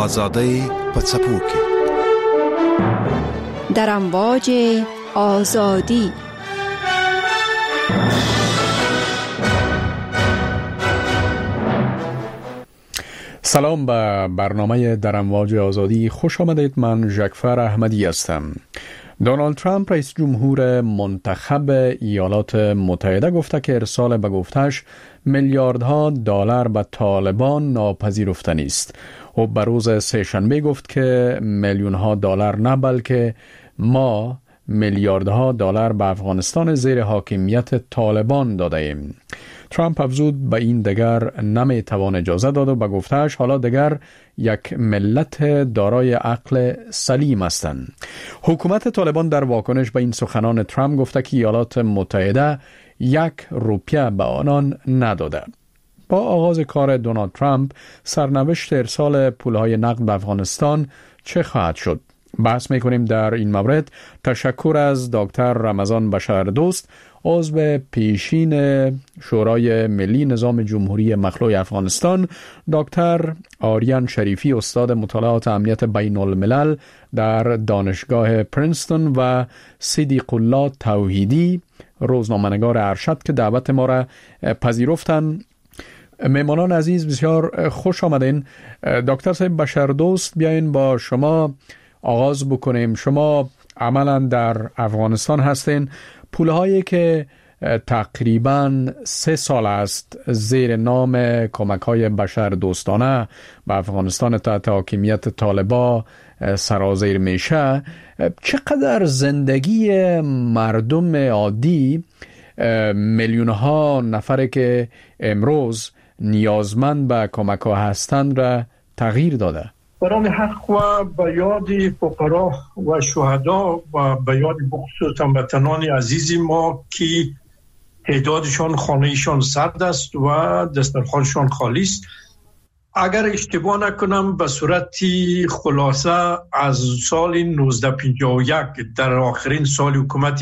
آزادی پڅپوکي در امواج آزادی. سلام به برنامه در امواج آزادی، خوش آمدید. من ژکفر احمدی هستم. دونالد ترامپ رئیس جمهور منتخب ایالات متحده گفته که ارسال به گفتش میلیاردها دلار به طالبان ناپذیرفتنی است. او به روز سه‌شنبه گفت که میلیونها دلار نه بلکه ما میلیاردها دلار به افغانستان زیر حاکمیت طالبان داده ایم. ترامپ افزود به این دیگر نمیتوان اجازه داد و به گفتهش حالا دیگر یک ملت دارای عقل سلیم هستند. حکومت طالبان در واکنش به این سخنان ترامپ گفته که ایالات متحده 1 روپیه به آنان نداده. با آغاز کار دونالد ترامپ سرنوشت ارسال پولهای نقد به افغانستان چه خواهد شد؟ بحث میکنیم در این مورد. تشکر از دکتر رمضان بشردوست، عضو پیشین شورای ملی نظام جمهوری مخلوع افغانستان، دکتر آریان شریفی، استاد مطالعات امنیت بین الملل در دانشگاه پرینستون و صدیق الله توحیدی، روزنامه‌نگار ارشد که دعوت ما را پذیرفتن. مهمانان عزیز بسیار خوش آمدین. دکتر صاحب بشردوست، بیاین با شما آغاز بکنیم. شما عملا در افغانستان هستین. پولهایی که تقریباً 3 سال است زیر نام کمک‌های بشردوستانه به افغانستان تحت حاکمیت طالبان سرازیر میشه، چقدر زندگی مردم عادی، میلیون‌ها نفر که امروز نیازمند به کمک‌ها هستند را تغییر داده؟ برای حق و به یاد فقرا و شهدا و به یاد بخصوص هموطنان عزیز ما که تعدادشان خانهشان سرد است و دسترخوانشان خالی است، اگر اشتباه نکنم به صورت خلاصه از سال 1951 در آخرین سال حکومت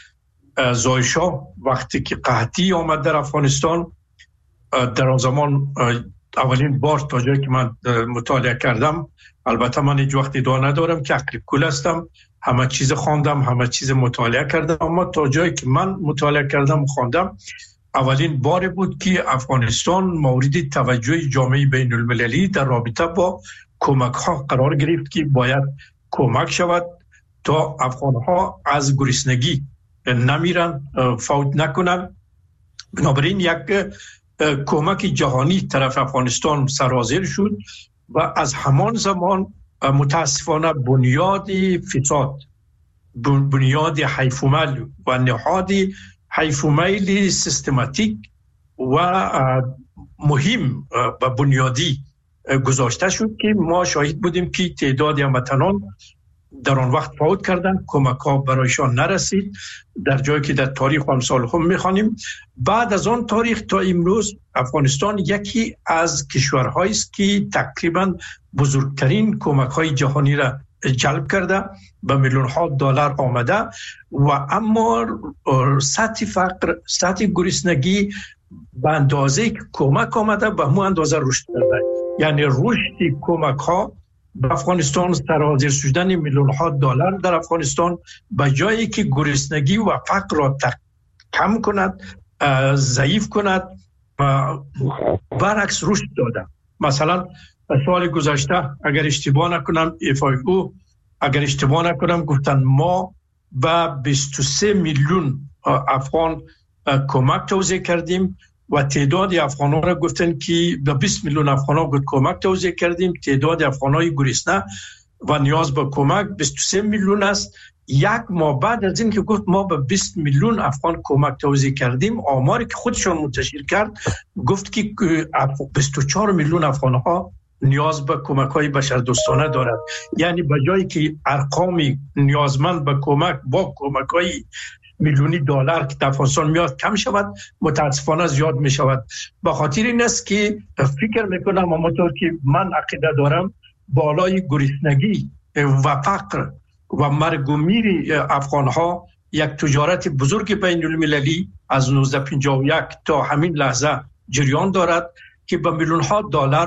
زایشا، وقتی که قحطی آمد در افغانستان، در آن زمان اولین بار تا جایی که من مطالعه کردم، البته من هیچ وقت ادعا ندارم که عقل کول هستم، همه چیز خواندم، همه چیز مطالعه کردم، اما تا جایی که من مطالعه کردم و خواندم، اولین بار بود که افغانستان مورد توجه جامعه بین المللی در رابطه با کمک ها قرار گرفت که باید کمک شود تا افغان ها از گرسنگی نمیرن، فوت نکنن. بنابراین یک کمک جهانی طرف افغانستان سرازیر شد و از همان زمان متاسفانه بنیاد فساد، بنیاد حیف و میل و نهاد حیف و میل سیستماتیک و مهم و بنیادی گذاشته شد که ما شاهد بودیم که تعداد هموطنان در آن وقت فوت کردند، کمک ها برایشان نرسید، در جایی که در تاریخ و امثال هم میخوانیم. بعد از آن تاریخ تا امروز افغانستان یکی از کشورهایی است که تقریبا بزرگترین کمک های جهانی را جلب کرده، به میلیون ها دلار آمده و اما سطح فقر، سطح گرسنگی به اندازه که کمک آمده به همون اندازه رشد کرده. یعنی رشد کمک ها به افغانستان، سرازیر شدن میلیون ها دلار در افغانستان، به جایی که گرسنگی و فقر را کم کند، ضعیف کند، برعکس رشد داده. مثلا سال گذشته اگر اشتباه نکنم FAO اگر اشتباه نکنم گفتن ما به 23 میلیون افغان کمک توزیع کردیم و تعداد افغان‌ها را گفتن که به 20 میلیون افغان‌ها کمک توزیع کردیم. تعداد افغان‌های گرسنه و نیاز به کمک 23 میلیون است. یک ماه بعد از این که گفت ما به 20 میلیون افغان کمک توزیع کردیم، آماری که خودشون منتشر کرد گفت که 24 میلیون افغان‌ها نیاز به کمک‌های بشردوستانه دارد. یعنی به جایی که ارقام نیازمند به کمک با کمک‌های میلیونی دلار که افغانستان میاد کم شود، متاسفانه زیاد می شود. به خاطر این است که فکر میکنم همونطور که من عقیده دارم بالای گرسنگی و فقر و مرگ و میر افغان ها یک تجارت بزرگ بین المللی از 1951 تا همین لحظه جریان دارد که به میلیون ها دلار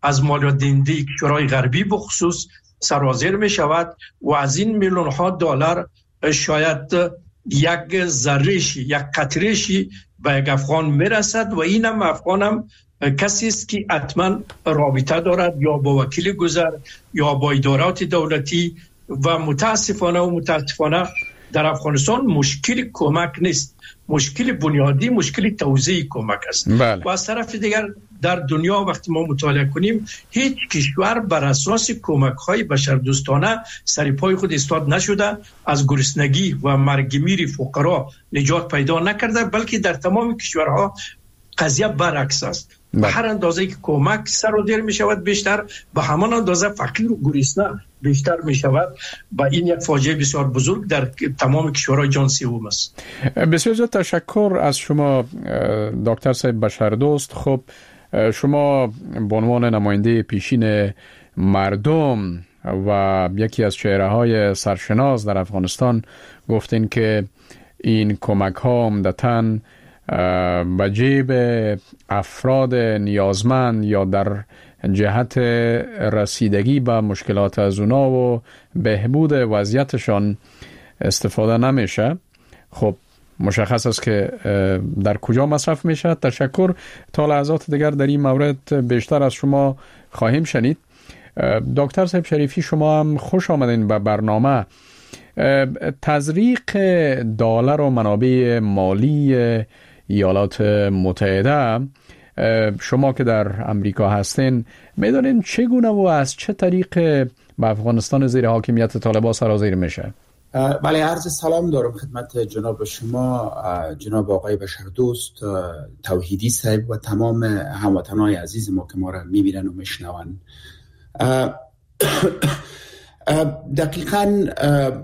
از مالیات دهنده کشورهای غربی بخصوص سرازیر می شود و از این میلیون ها دلار شاید یک ذره‌شی، یک قطره‌شی به یک افغان میرسد و اینم افغان هم کسی است که حتما رابطه دارد یا با وکیل گذر یا با ادارات دولتی و متاسفانه در افغانستان مشکل کمک نیست، مشکل بنیادی مشکل توزیع کمک است. بله. و از طرف دیگر در دنیا وقتی ما مطالعه کنیم هیچ کشور بر اساس کمک‌های بشردوستانه سر پای خود ایستاد نشده، از گرسنگی و مرگ میر فقرا نجات پیدا نکرده، بلکه در تمام کشورها قضیه برعکس است. به هر اندازه که کمک سر و دیر می شود بیشتر، به همان اندازه فقیر و گرسنه بیشتر می شود و این یک فاجعه بسیار بزرگ در تمام کشورهای جهان سوم است. بسیار زیاد تشکر از شما دکتر صاحب بشردوست. خب شما به عنوان نماینده پیشین مردم و یکی از چهره‌های سرشناس در افغانستان گفتین که این کمک ها عمدتاً به جیب افراد نیازمند یا در جهت رسیدگی به مشکلات از اونا و بهبود وضعیتشان استفاده نمیشه. خب مشخص است که در کجا مصرف میشه. تشکر. تا لحظات دیگر در این مورد بیشتر از شما خواهیم شنید. دکتر صاحب شریفی، شما هم خوش آمدین به برنامه. تزریق دلار و منابع مالی ایالات متحده، شما که در امریکا هستین میدونین چگونه و از چه طریق به افغانستان زیر حاکمیت طالبان سرازیر میشه؟ بله، عرض سلام دارم خدمت جناب شما، جناب آقای بشردوست، توحیدی صاحب و تمام هموطنان عزیز ما که ما را میبینن و میشنون. دقیقاً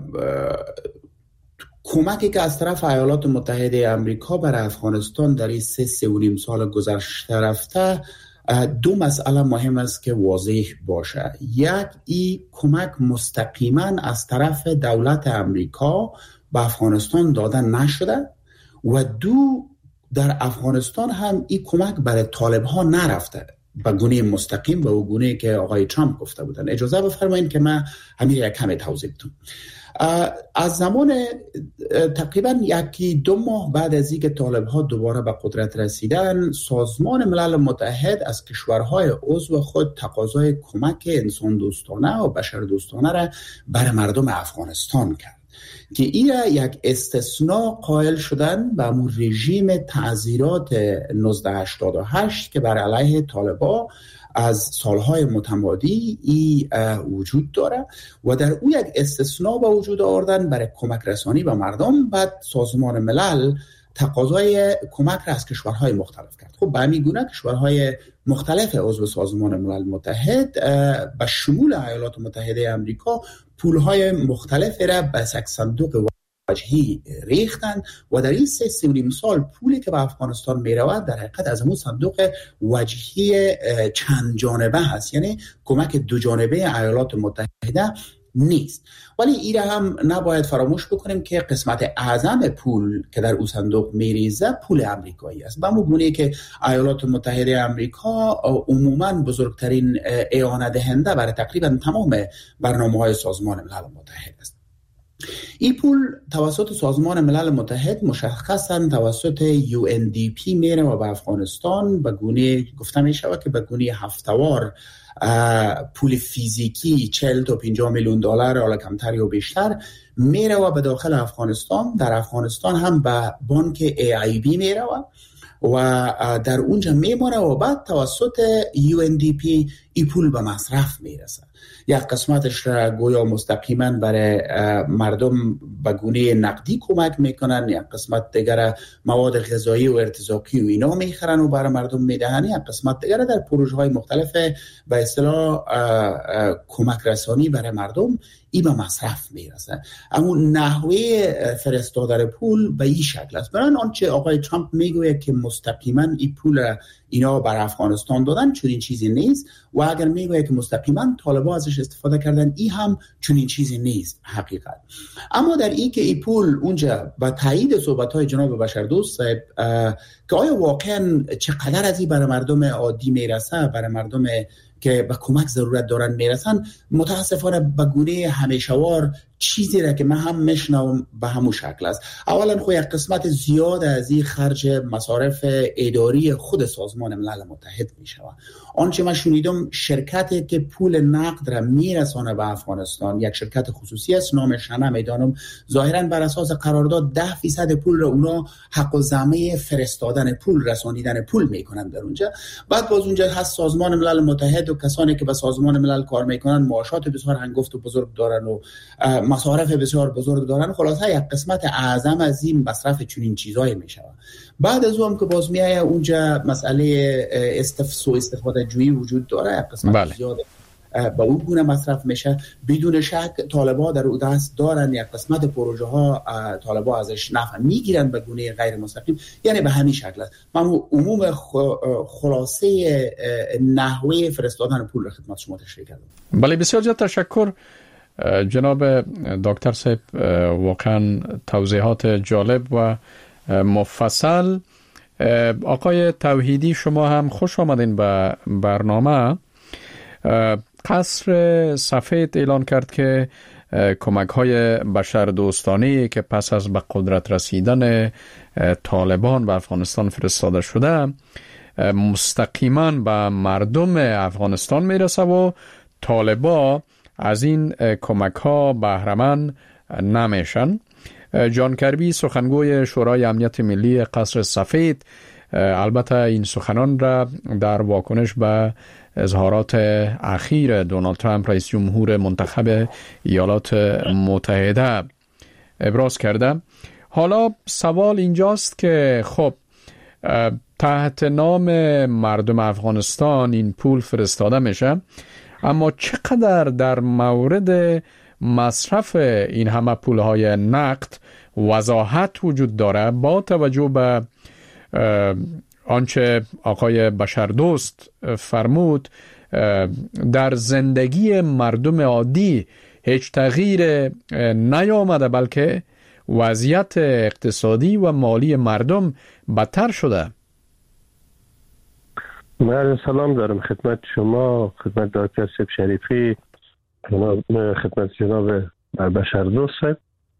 کمکی که از طرف ایالات متحده آمریکا برای افغانستان در این 3.5 سال گذشته رفته، دو مسئله مهم است که واضح باشه. یک، این کمک مستقیما از طرف دولت آمریکا به افغانستان دادن نشده و دو، در افغانستان هم این کمک برای طالب ها نرفته به گونه مستقیم، به گونه که آقای ترامپ گفته بودن. اجازه بفرمایید که من همین یک کمی توضیح بدم. از زمان تقریبا 1-2 ماه بعد از اینکه طالب ها دوباره به قدرت رسیدن، سازمان ملل متحد از کشورهای عضو خود تقاضای کمک انسان دوستانه و بشر دوستانه را برای مردم افغانستان کرد که این یک استثناء قائل شدن به امور رژیم تعزیرات 1988 که بر علیه طالبان از سالهای متمادی وجود داره و در او یک استثناء به وجود آوردن برای کمک رسانی به مردم. بعد سازمان ملل تقاضای کمک را از کشورهای مختلف کرد. خب به همین گونه کشورهای مختلف عضو سازمان ملل متحد به شمول ایالات متحده آمریکا پولهای مختلف را به یک صندوق وجهی ریختن و در این 3.5 سال پولی که به افغانستان می رود در حقیقت از همون صندوق وجهی چند جانبه هست، یعنی کمک دو جانبه ایالات متحده نیست. ولی این هم نباید فراموش بکنیم که قسمت اعظم پول که در او صندوق میریزه پول امریکایی است. به همون گونه که ایالات متحده آمریکا عموماً بزرگترین اعانه دهنده برای تقریبا تمام برنامه‌های سازمان ملل متحد است. این پول توسط سازمان ملل متحد مشخصاً توسط UNDP میره و به افغانستان به گونه گفته می شود که به گونه هفته‌وار پول فیزیکی 40 تا 50 میلیون دلار حالا کمتر یا بیشتر میره و به داخل افغانستان. در افغانستان هم به بانک AIB میره و در اونجا میمونه و بعد توسط UNDP این پول به مصرف میرسه. یک قسمتش را گویا مستقیما برای مردم به گونه نقدی کمک میکنن، یک قسمت دیگر مواد غذایی و ارتزاقی و اینا میخرن و برای مردم میدهن، یک قسمت دیگر در پروژه های مختلف به اصطلاح کمک رسانی برای مردم این به مصرف میرسه. اما نحوه فرستادن پول به این شکل است. برای آنچه آقای ترامپ میگوید که مستقیما این پول اینا بر افغانستان دادن، چون این چیزی نیست، و اگر میگوید که مستقیما طالبان ازش استفاده کردن، این هم چون این چیزی نیست حقیقت. اما در این که این پول اونجا با تایید صحبت‌های جناب بشردوست صاحب که آیا واقعا چقدر از این برای مردم عادی میرسه، برای مردم که به کمک ضرورت دارن میرسن، متاسفانه به گونه همیشوار چیزی را که من هم میشنوم به همون شکل است. اولا خو یک قسمت زیاد از این خرج مصارف اداری خود سازمان ملل متحد میشوه. آنچه من شنیدم شرکتی که پول نقد را میرسانه به افغانستان یک شرکت خصوصی است، نامش نمیدانم، ظاهرا بر اساس قرارداد 10% پول را اونا حق الزامه فرستادن پول، رسانیدن پول میکنن در اونجا. بعد باز اونجا هست سازمان ملل متحد و کسانی که به سازمان ملل کار میکنن معاشات بسیار هنگفت و بزرگ دارن و مصارف بسیار بزرگ دارن. خلاصه یک قسمت اعظم از این مصرف چنین چیزایی میشه. بعد از اون که باز میایه اونجا مسئله سوء استفاده جویی وجود داره، یک قسمت زیاد با اون گونه مصرف میشه. بدون شک طالبا در دست دارن یک قسمت پروژه ها طالبا ازش نفع میگیرن به گونه غیر مستقیم، یعنی به همین شکل است. من عموم خلاصه نحوه فرستادن پول را خدمت شما تشریح کردم. بله، بسیار زیاد تشکر جناب دکتر صاحب، واقعا توضیحات جالب و مفصل. آقای توحیدی، شما هم خوش آمدین به برنامه. قصر سفید اعلان کرد که کمک‌های بشردوستانه‌ای که پس از به قدرت رسیدن طالبان به افغانستان فرستاده شده مستقیما به مردم افغانستان میرسه و طالبا از این کمک‌ها بهره‌مند نمیشن. جان کربی، سخنگوی شورای امنیت ملی قصر سفید، البته این سخنان را در واکنش به اظهارات اخیر دونالد ترامپ رئیس جمهور منتخب ایالات متحده ابراز کرده. حالا سوال اینجاست که خب تحت نام مردم افغانستان این پول فرستاده میشه، اما چقدر در مورد مصرف این همه پولهای نقد وضاحت وجود داره با توجه به آنچه آقای بشردوست فرمود در زندگی مردم عادی هیچ تغییر نیامده، بلکه وضعیت اقتصادی و مالی مردم بدتر شده. من سلام دارم خدمت شما، خدمت دکتر صاحب شریفی، خدمت جناب بشردوست.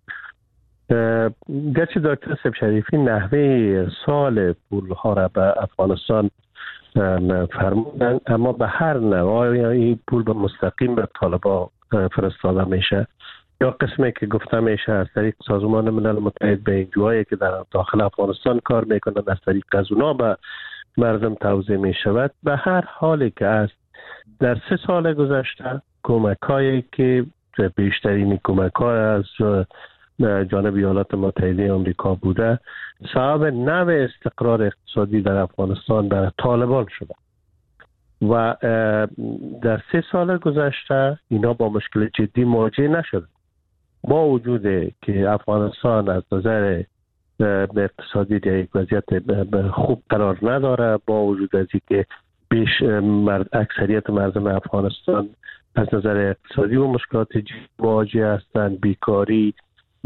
گرچه دکتر صاحب شریفی نحوه سال پولها را به افغانستان فرمودن، اما به هر نوع این پول به مستقیم به طالبان فرستاده میشه، یا قسمی که گفته میشه از طریق سازمان ملل متحد به NGO‌هایی که در داخل افغانستان کار میکنند، از طریق از اونا به مردم توزیع میشود. به هر حالی که است در 3 سال گذشته کمک‌هایی که بیشترین کمک‌ها از جانب ایالات متحده آمریکا بوده سبب نوع استقرار اقتصادی در افغانستان برای طالبان شده و در 3 سال گذشته اینا با مشکل جدی مواجه نشده، با وجود که افغانستان از نظر اقتصادی در یک وضعیت خوب قرار نداره، با وجود از اینکه اکثریت مردم افغانستان از نظر اقتصادی و مشکلات جدی مواجه هستند، بیکاری و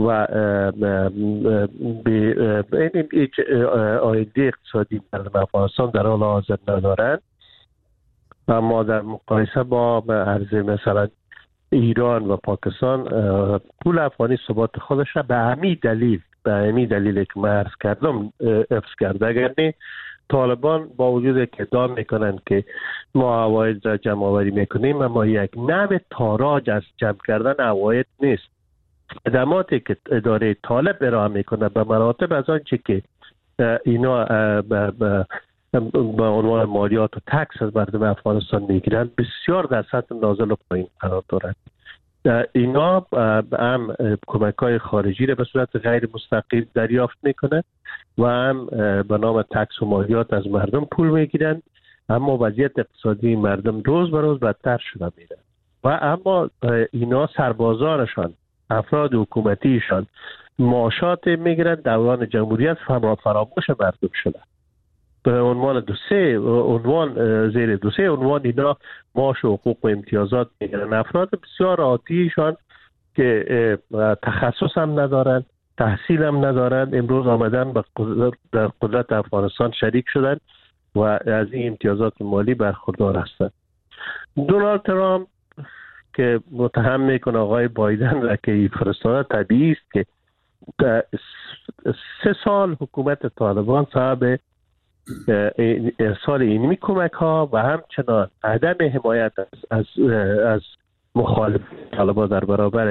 آینده اقتصادی مردم افغانستان در حال حاضر ندارند. اما در مقایسه با عرضه مثلا ایران و پاکستان، پول افغانی ثبات خودش را به همین دلیل که من عرض کردم حفظ کرده. اگر نه طالبان با وجود که ادعا میکنن که ما عواید را جمع آوری میکنیم، اما یک نوع تاراج از جمع کردن عواید نیست. خدماتی که اداره طالب ارائه میکنه به مراتب از آنچه که اینا به عنوان مالیات و تکس از مردم افغانستان میگیرن بسیار در سطح نازل و پایین قرار دارند. اینا هم کمک‌های خارجی را به صورت غیر مستقیم دریافت میکنه و هم به نام تکس و مالیات از مردم پول میگیرن، اما وضعیت اقتصادی مردم روز به روز بدتر شده میره و اما اینا سربازانشان، افراد حکومتیشان معاشات میگیرن دوران جمهوریت فراموش مردم شده. به عنوان زیر 2 عنوان اینا معاش و حقوق و امتیازات میگیرن. افراد بسیار عادیشان که تخصص هم ندارن، تحصیل هم ندارن، امروز آمدن در قدرت افغانستان شریک شدن و از این امتیازات مالی برخوردار هستند. دونالد ترامپ که متهم میکنه آقای بایدن را که فرستاده، طبیعی است که 3 سال حکومت طالبان صاحب ارسال اینمی کمک ها و همچنان عدم حمایت از مخالف طالبان در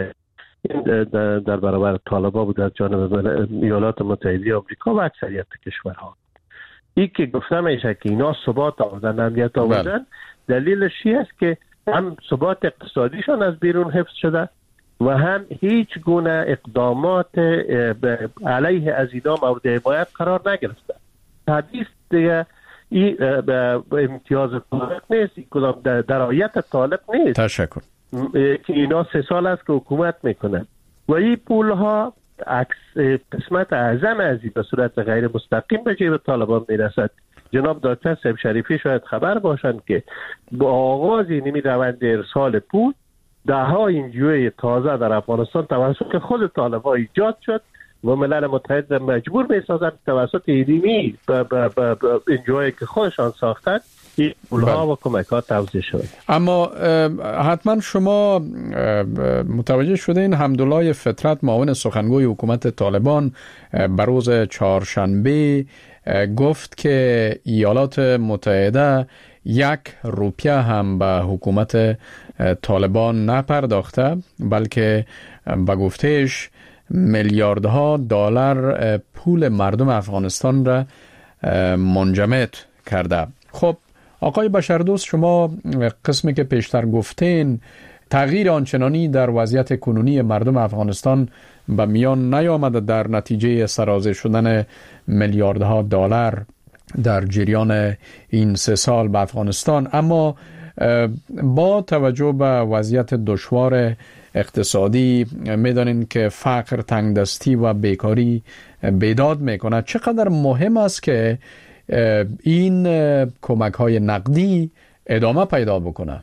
برابر طالبان بود از جانب ایالات متحده آمریکا و اکثریت کشورها. این که گفتم میشه که اینا ثبات آوردن، امنیت آوردن، دلیلش چی است که هم ثبات اقتصادیشان از بیرون حفظ شده و هم هیچ گونه اقدامات علیه از اینا مورد حمایت قرار نگرفته. حدیث دیگه این امتیاز طالب نیست، این کدام درایت طالب نیست. تشکر. که اینا 3 سال است که حکومت میکنن و این پول ها قسمت اعظم از این به صورت غیر مستقیم به جیب طالبان میرسد. جناب دکتر صاحب شریفی شاید خبر باشند که با آغاز این روند ارسال پول 10 NGO تازه در افغانستان توسط خود طالبان ایجاد شد و ملل متحد مجبور می‌سازند توسط ایدیمی NGO که خودشان ساختند این پول‌ها و کمک‌ها توزیع شد. اما حتما شما متوجه شدین حمدالله فطرت معاون سخنگوی حکومت طالبان بروز چهارشنبه گفت که ایالات متحده 1 روپیه هم به حکومت طالبان نپرداخته، بلکه به گفتهش میلیاردها دلار پول مردم افغانستان را منجمد کرده. خب آقای بشردوست، شما قسمی که پیشتر گفتین تغییر آنچنانی در وضعیت کنونی مردم افغانستان به میان نیامده در نتیجه سرازیر شدن میلیاردها دلار در جریان این 3 سال به افغانستان، اما با توجه به وضعیت دشوار اقتصادی میدانین که فقر، تنگدستی و بیکاری بیداد میکنه. چقدر مهم است که این کمک های نقدی ادامه پیدا بکنه؟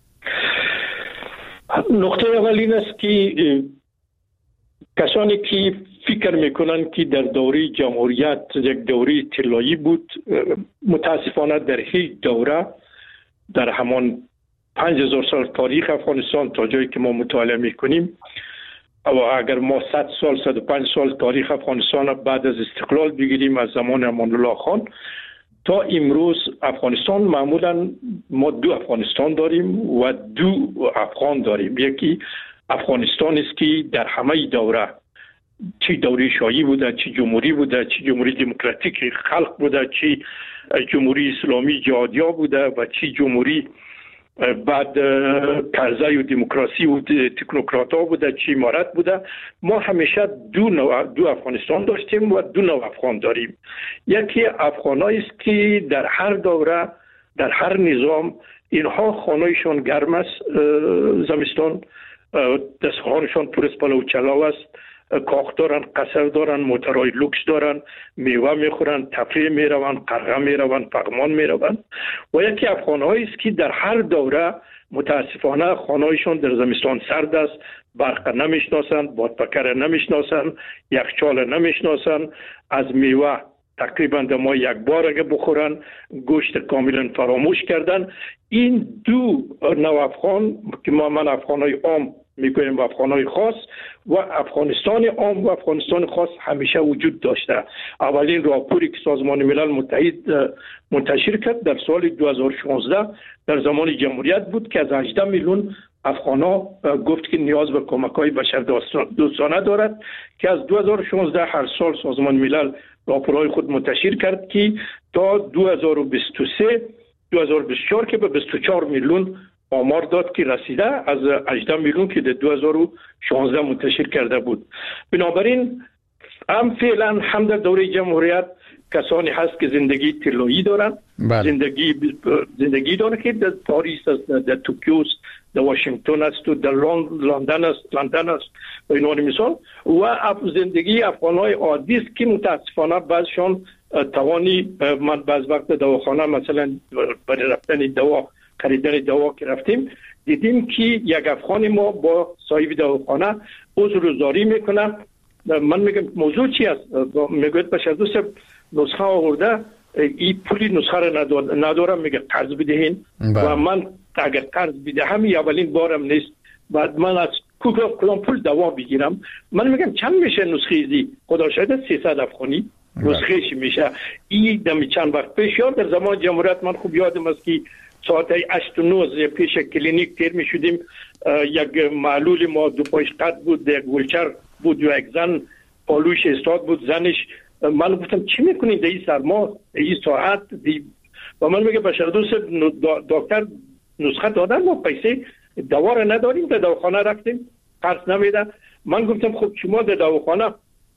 نقطه اول این است که کسانی که فکر میکنن که در دوره جمهوریت یک دوره طلایی بود، متاسفانه در هیچ دوره در همان 5000 سال تاریخ افغانستان تا جایی که ما مطالعه میکنیم و اگر ما 100 سال 105 سال تاریخ افغانستان بعد از استقلال بگیریم از زمان امان الله خان تا امروز افغانستان معمولا ما 2 افغانستان داریم و 2 افغان داریم. یکی افغانستان است که در همه دوره، چی دوره شاهی بوده، چی جمهوری بوده، چی جمهوری دموکراتیک خلق بوده، چی جمهوری اسلامی جهادیا بوده و چی جمهوری بعد کرزی و دموکراسی و تکنوکرات ها بوده، چی امارت بوده، ما همیشه 2 افغانستان داشتیم و 2 نوع افغان داریم. یکی افغانایی است که در هر دوره در هر نظام اینها خانه‌شان گرم است، زمستان دستخوانشان پر از پلو چلاو است، کاخ دارن، قصر دارن، موترهای لوکس دارن، میوه میخورن، تفریح میرون، قرغه میرون، پغمان میرون. و یکی افغانهایی است که در هر دوره متاسفانه خانهایشان در زمستان سرد است، برق نمیشناسند، بادپکر نمیشناسند، یخچال نمیشناسند، از میوه تقریبا ما 1 بار اگه بخورن گوشت کاملا فراموش کردن. این 2 نوع افغان که من افغانای عام میگویم و افغانای خاص و افغانستان عام و افغانستان خاص همیشه وجود داشته. اولین راپوری که سازمان ملل متحد منتشر کرد در سال 2016 در زمان جمهوریت بود که از 18 میلیون افغانا گفت که نیاز به کمک‌های بشردوستانه دارد، که از 2016 هر سال سازمان ملل راپورهای خود منتشر کرد که تا 2024 که به 24 میلیون آمار داد که رسیده از 18 میلیون که در 2016 منتشر کرده بود. بنابراین هم فعلا هم در دوره جمهوریت کسانی هست که زندگی طلایی دارن، زندگی دارن که در پاریس است، در توکیو است، در واشنگتن است و در لندن است و اینا مثال، و زندگی افغانای عادی است که متاسفانه بعضشان توانی من بعض وقت دواخانه مثلا برای رفتن دوا، خریدن دوا که رفتیم دیدیم که یک افغان ما با صاحب دواخانه عذرگزاری میکنه. من میگم موضوع چی است؟ میگوید بشردوست نسخه آورده این پولی نسخه را ندارم، میگه قرض بدهین و من اگر قرض بدهم اولین بارم نیست، بعد من از کدام پول دوام بگیرم. من میگم چند میشه نسخه ایزی؟ خدا شاید 300 افغانی نسخهش میشه. این دمی چند وقت پیش یاد در زمان جمهوریت من خوب یادم است که ساعت 8 و 9 پیش کلینیک تیر میشدیم، یک معلول ما دو پایش قد بود، یک ولچر بود و یک زن پالوش استاد بود زنش. من گفتم چی میکنید در این سرما این ساعت و من میگه بشردوست دکتر نسخه دادن، ما پیسه دوا را نداریم، در دواخانه رفتیم قرض نمیده. من گفتم خب شما در دواخانه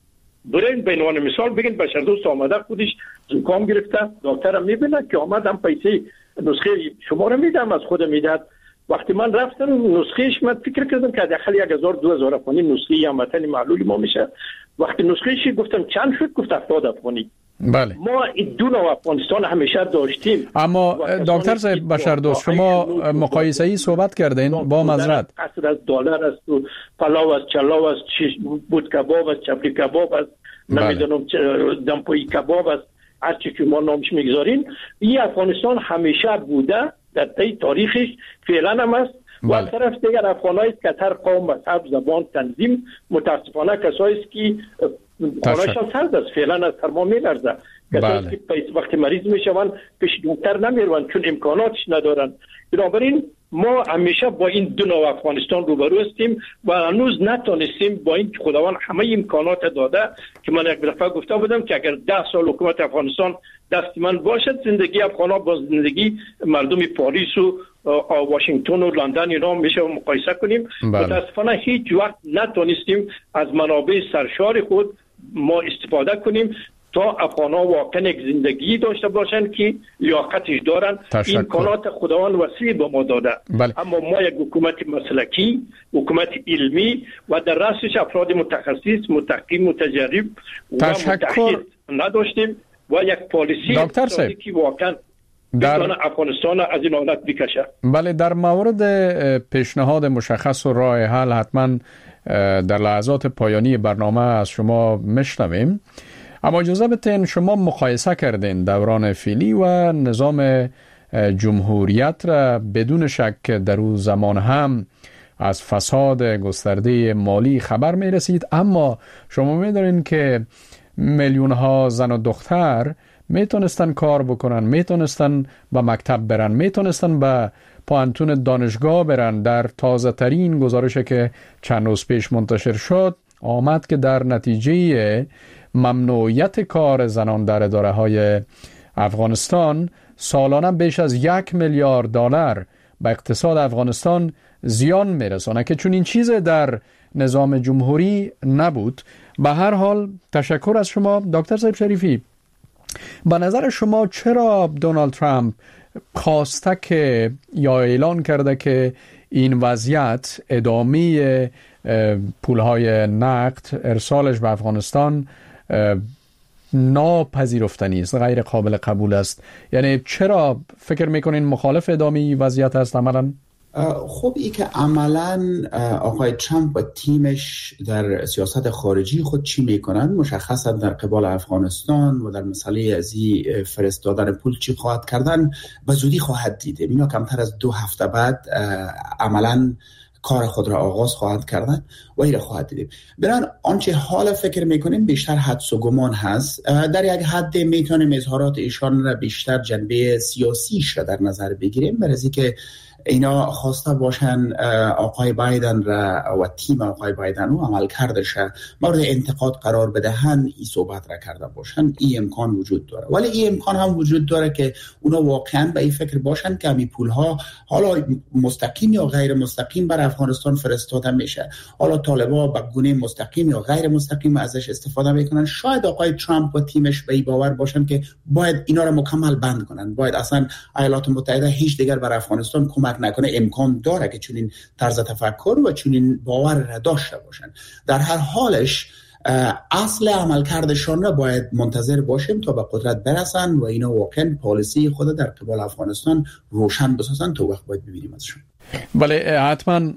برین به عنوان مثال بگین بشردوست آمده خودش زکام گرفته، دکترم میبینه که آمدم پیسه نسخه شما را میدم از خود میداد. وقتی من رفتم نسخهش من فکر کردم که داخل 1000-2000 افغانی نسخه هموطنی معلول ما میشه. وقتی نسخهش گفتم چند شد؟ گفت 70 افغانی. بله. ما این دو نوع افغانستان همیشه داشتیم. اما دکتر صاحب بشردوست شما مقایسه ای صحبت کردین با معذرت. قصر از دلار است و پلاو است، چلاو است، بود کباب است، چپلی کباب است، نمیدونم دمپوی کباب است، هر چی که ما نامش میگذارین. این افغانستان همیشه بوده در طی تاریخش، فعلا هم است. و از طرف دیگر افغانای کتر قوم، مذهب، زبان، تنظیم متاسفانه کسایی است که خانه‌شان سرد است، فعلا از سرما می‌لرزه. کسایی که وقتی مریض میشوند پیش دکتر نمیروند چون امکاناتش ندارن. بنابراین ما همیشه با این دو نوع افغانستان روبرو هستیم و هنوز نتونستیم با این خداوند همه امکانات داده که من یک دفعه گفته بودم که اگر 10 سال حکومت افغانستان دست من باشد، زندگی افغان‌ها با زندگی مردم پاریس و واشنگتن و لندن اینا میشه مقایسه کنیم. متاسفانه هیچ وقت نتونستیم از منابع سرشار خود ما استفاده کنیم تا افغان‌ها واقعا یک زندگی داشته باشند که لیاقتش دارن. این امکانات خداوند وسیع به ما داده. اما ما یک حکومت مسلکی، حکومت علمی و در رأسش افراد متخصص، متحقق، متجرب و متحد نداشتیم و یک پالیسی که واقعا در افغانستان از این حالت بکشه. بله، در مورد پیشنهاد مشخص و راه حل حتما در لحظات پایانی برنامه از شما میشنویم. اما اجازه بدین شما مقایسه کردین دوران فعلی و نظام جمهوریت را، بدون شک در اون زمان هم از فساد گسترده مالی خبر می رسید، اما شما می دارین که میلیون ها زن و دختر میتونستن کار بکنن، میتونستن به مکتب برن، میتونستن به پوانتون دانشگاه برن. در تازه ترین گزارشی که چند روز پیش منتشر شد آمد که در نتیجه ممنوعیت کار زنان در اداره های افغانستان سالانه بیش از $1 میلیارد به اقتصاد افغانستان زیان میرسونه که چون این چیز در نظام جمهوری نبود. به هر حال تشکر از شما دکتر صاحب شریفی. به نظر شما چرا دونالد ترامپ خواسته که یا اعلان کرده که این وضعیت ادامه پولهای نقد ارسالش به افغانستان ناپذیرفتنی است، غیر قابل قبول است؟ یعنی چرا فکر میکنین مخالف ادامه وضعیت است عملا؟ خب این که عملا آقای ترامپ و تیمش در سیاست خارجی خود چی میکنن مشخصا در قبال افغانستان و در مسئله از فرستادن پول چی خواهد کردن به زودی خواهد دید. اینا کمتر از 2 هفته بعد عملا کار خود را آغاز خواهد کردن و این را خواهد دیدیم. بران آنچه حال فکر میکنیم بیشتر حدس و گمان هست. در یک حد میتونیم اظهارات ایشان را بیشتر جنبه سیاسیش را در نظر بگیریم، برای که اینا خواسته باشن آقای بایدن را و تیم آقای بایدن و عمل کردش مورد انتقاد قرار بدهن، این صحبت را کرده باشن. این امکان وجود داره، ولی این امکان هم وجود داره که اونا واقعا به این فکر باشن که همین پولها حالا مستقیم یا غیر مستقیم بر افغانستان فرستاده میشه، حالا طالبا به گونه مستقیم یا غیر مستقیم ازش استفاده میکنن. شاید آقای ترامپ و تیمش به این باور باشن که باید اینا را مکمل بند کنن، باید اصلا ایالات متحده هیچ دیگر بر افغانستان کمک نکنه. امکان داره که چنین طرز تفکر و چنین باور را داشته باشن. در هر حالش اصل عملکردشان را باید منتظر باشیم تا به قدرت برسن و اینا واقعا پالیسی خود در قبال افغانستان روشن بسازن. تا وقت باید ببینیم ازشون. بله حتما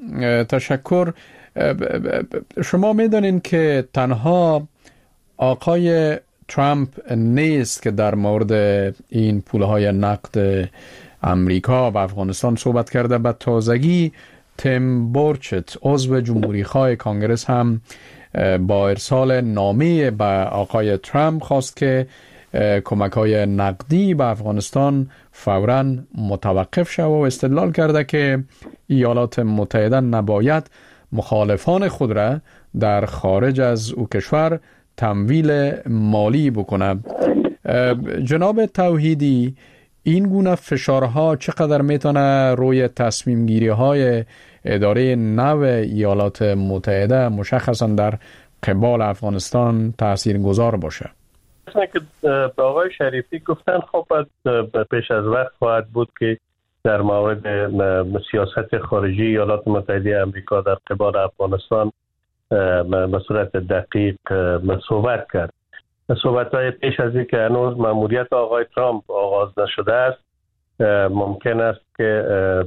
تشکر. شما میدونین که تنها آقای ترامپ نیست که در مورد این پولهای نقد امریکا و افغانستان صحبت کرده. به تازگی تیم بورچت عضو جمهوری خواه کانگرس هم با ارسال نامه به آقای ترامپ خواست که کمک‌های نقدی به افغانستان فوراً متوقف شود و استدلال کرده که ایالات متحده نباید مخالفان خود را در خارج از او کشور تمویل مالی بکند. جناب توحیدی، این گونه فشارها چقدر میتونه روی تصمیم گیری های اداره نو ایالات متحده مشخصا در قبال افغانستان تأثیر گذار باشه؟ مثلا که به آقای شریفی گفتن خب پیش از وقت خواهد بود که در مورد سیاست خارجی ایالات متحده آمریکا در قبال افغانستان به صورت دقیق صحبت کرد. صحبت‌های پیش از این که هنوز مأموریت آقای ترامپ آغاز نشده است، ممکن است که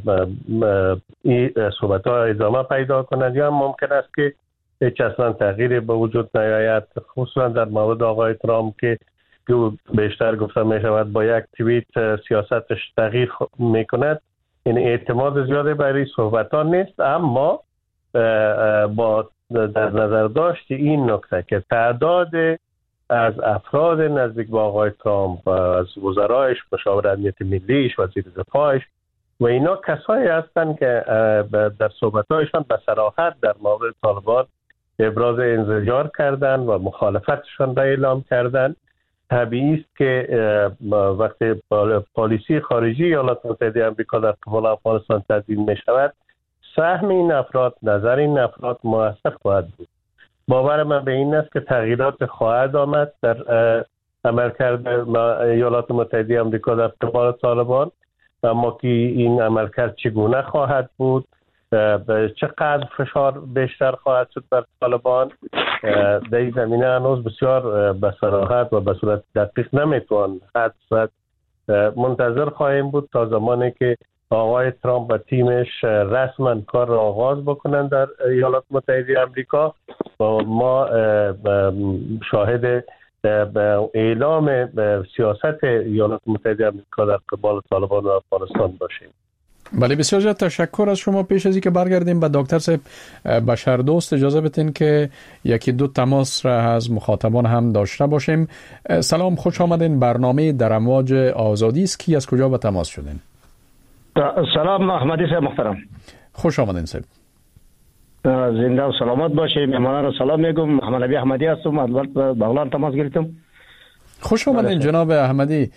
این صحبت‌ها ادامه پیدا کنند یا ممکن است که هیچ اصلا تغییری به وجود نیاید، خصوصا در مورد آقای ترامپ که بیشتر گفته می شود با یک توییت سیاستش تغییر می کند. این اعتماد زیاده برای صحبت‌ها نیست، اما با در نظر داشت این نکته که تعداد از افراد نزدیک به آقای ترامپ، از وزرایش، مشاور امنیت ملیش، وزیر دفاعش و اینا کسایی هستند که در صحبت‌هایشان به صراحت در مورد طالبان ابراز انزجار کردند و مخالفتشان را اعلام کردند. طبیعی است که وقتی پالیسی خارجی ایالات متحده آمریکا در قبال افغانستان تدوین می شود، سهم این افراد، نظر این افراد مؤثر خواهد بود. باور من به این است که تغییرات خواهد آمد در عملکرد ایالات متحده آمریکا در قبال طالبان، اما که این عملکرد چگونه خواهد بود، چقدر فشار بیشتر خواهد شد بر طالبان، در این زمینه هنوز بسیار به صراحت و به صورت دقیق نمیتوان حدس زد. منتظر خواهیم بود تا زمانی که آقای ترامپ و تیمش رسما کار را آغاز بکنند در ایالات متحده آمریکا و ما شاهد اعلام سیاست ایالات متحده آمریکا در قبال طالبان و افغانستان باشیم. بله، بسیار زیاد تشکر از شما. پیش از اینکه برگردیم به دکتر صاحب بشردوست، اجازه بدین که یکی دو تماس را از مخاطبان هم داشته باشیم. سلام، خوش آمدین. برنامه در امواج آزادی است. کی از کجا به تماس شدین؟ سلام احمدی صاحب محترم. خوش آمدین صاحب. زنده و سلامت باشید. مهمانان را سلام میگم. محمد نبی احمدی هستم، از بغلان تماس گرفتم. خوش آمدین جناب احمدی.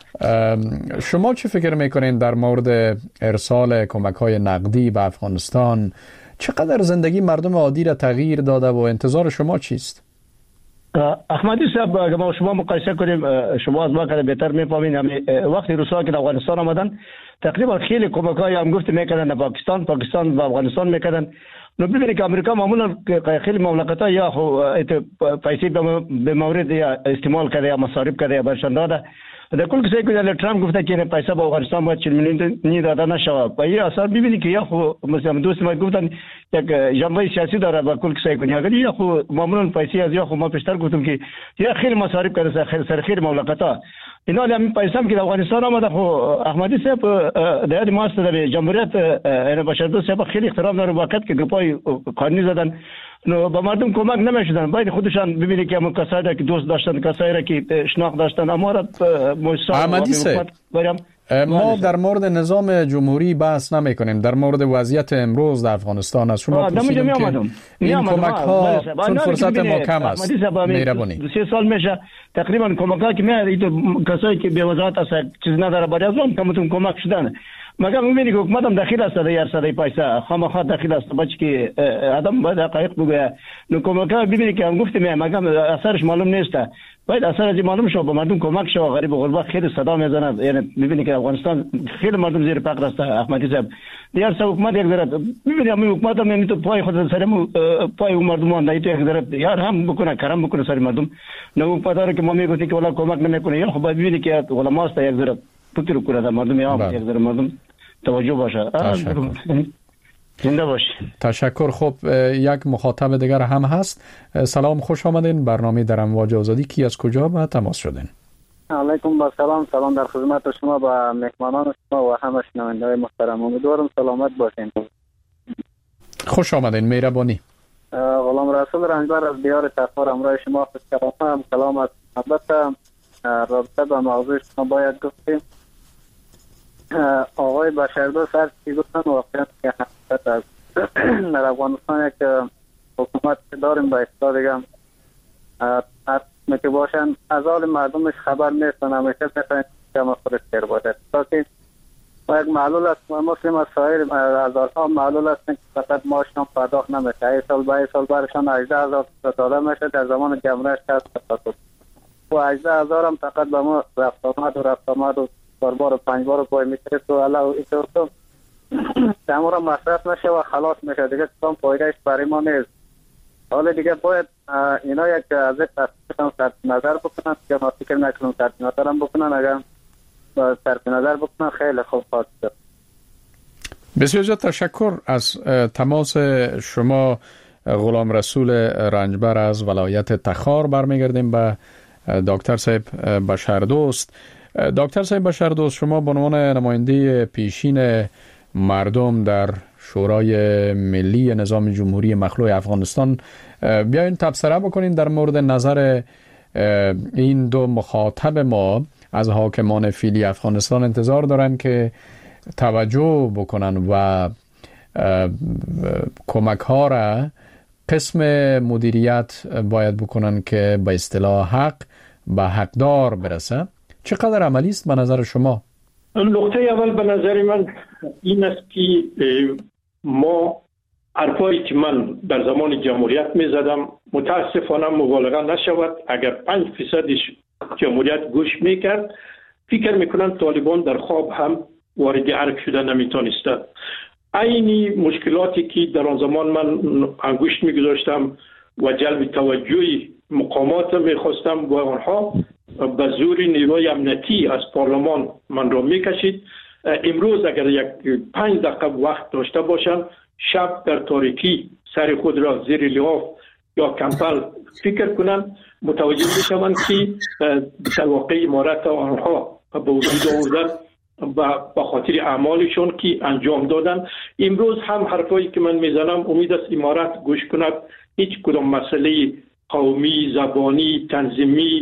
شما چه فکر میکنین در مورد ارسال کمک‌های نقدی به افغانستان؟ چقدر زندگی مردم عادی را تغییر داده و انتظار شما چیست؟ احمدی صاحب، اگه ما شما مقایسه کنیم، شما از ما که بهتر میفهمین، وقتی روسا که افغانستان آمدن تقریبا خیلی کمک‌های هم گفت میکردن به پاکستان و افغانستان میکردن. نو ببینید که امریکا معمولا خیلی مملکت‌ها یا پیسې به مورد یا استعمال کرده یا مصارف کرده یا برشان داده. در کل کسی که ترامپ گفته که پیسه به افغانستان باید 40 میلیون داده نشود. و این اثر ببینید که یا خو مثلا دوست ما گفتن یک جنبه سیاسی داره به کل کسی که اگر یا خو معمولا پیسه از یا خو ما پیشتر گفتم که یا خیلی مصارف کرده خیلی مملکت‌ها. اینا هم پیسه که افغانستان آمده. خو احمدی صاحب در ما است در جمهوریت بشردوست صاحب خیلی احترام داره، وقت که گپای قانونی زدن نو به مردم کمک نمیشدن. باید خودشان ببینید که همون کسایی که دوست داشتن، کسایی که شناخت داشتن، اما را احمدی صاحب ما در مورد نظام جمهوری بحث نمی کنیم، در مورد وضعیت امروز در افغانستان از شما پرسیدم که این کمک ها چون فرصت ما کم است مهربانی 3 سال میشه تقریبا کمک ها که میاد کسایی که به وزارت است چیز نداره برای از اون کمتون کمک شدن. مگر میبینی که حکومت هم داخل است در ارسال پیسه خامخا داخل است، بچه که آدم باید حقایق بگه. نو کمک ها ببینی که هم گفتیم مگر اثرش معلوم نیست، باید اثر از معلوم شو، به مردم کمک شو. غریب و غربا خیلی صدا میزنه. یعنی میبینی که افغانستان خیلی مردم زیر فقر است. احمدی صاحب دیار سه حکومت یک ذره ببینی همین حکومت هم تو پای خود سر پای مردم اند تو یک ذره یار هم بکنه کرم بکنه سر مردم. نو حکومت که ما میگفتیم که ولا کمک نمیکنه، یا خب ببینی که علما است یک ذره فکر کنه مردم یا یک ذره مردم توجه باشه. زنده باشی. تشکر. خب یک مخاطب دیگر هم هست. سلام، خوش آمدین. برنامه در امواج آزادی. کی از کجا به تماس شدین؟ علیکم با سلام در خدمت شما و مهمانان شما و همه شنونده‌های محترم. امیدوارم سلامت باشین. خوش آمدین. مهربانی. غلام رسول رنجبر از دیار تخار امرای شما خوش کلام کلام از محبت رابطه با موضوع شما باید گفتیم. آقای بشردوست هر چی گفتن واقعا که حقیقت است. در افغانستان یک حکومت داریم به اصطلاح دیگم که باشن از حال مردمش خبر نیستن، همیشه میخواین کم خودش خیر باشه. تاکه یک معلول است مسلم از سایر هزارها معلول است که فقط ماشون پرداخت نمیشه. ای سال به سال برشان 18,000 داده میشه. در زمان جمعیت 60% و 18,000 هم فقط به ما رفت آمد و 4 بار و 5 بار پای میتره تو الله و ایتو تو تمام مصرف نشه و خلاص میشه دیگه. کام فایدهش برای ما نیست. حالا دیگه باید اینا یک از تصمیم صرف نظر بکنن که ما فکر نکنم صرف نظر هم بکنن. اگر صرف نظر بکنن خیلی خوب خواهد شد. بسیار زیاد تشکر از تماس شما. غلام رسول رنجبر از ولایت تخار. برمیگردیم به دکتر صاحب بشردوست. دکتر صاحب بشردوست، شما به عنوان نماینده پیشین مردم در شورای ملی نظام جمهوری مخلوع افغانستان بیاین تبصره بکنین در مورد نظر این دو مخاطب ما. از حاکمان فعلی افغانستان انتظار دارن که توجه بکنن و کمک ها را قسم مدیریت باید بکنن که به اصطلاح حق به حقدار برسه. چقدر عملی است به نظر شما؟ نقطه اول به نظر من این است که ما حرفایی که من در زمان جمهوریت می زدم متاسفانه مبالغه نشود. اگر 5% جمهوریت گوش می کرد فکر می کنند طالبان در خواب هم وارد ارگ شده نمی تانستند. اینی مشکلاتی که در آن زمان من انگشت می گذاشتم و جلب توجه مقامات می خواستم و آنها به زور نیروی امنیتی از پارلمان من را می کشید. امروز اگر یک 5 دقیقه وقت داشته باشند شب در تاریکی سر خود را زیر لحاف یا کمپل فکر کنند متوجه می شوند که در واقع امارت آنها به وجود آوردن به خاطر اعمالشون که انجام دادن. امروز هم حرفایی که من میزنم امید است امارت گوش کند. هیچ کدام مسئله قومی، زبانی، تنظیمی،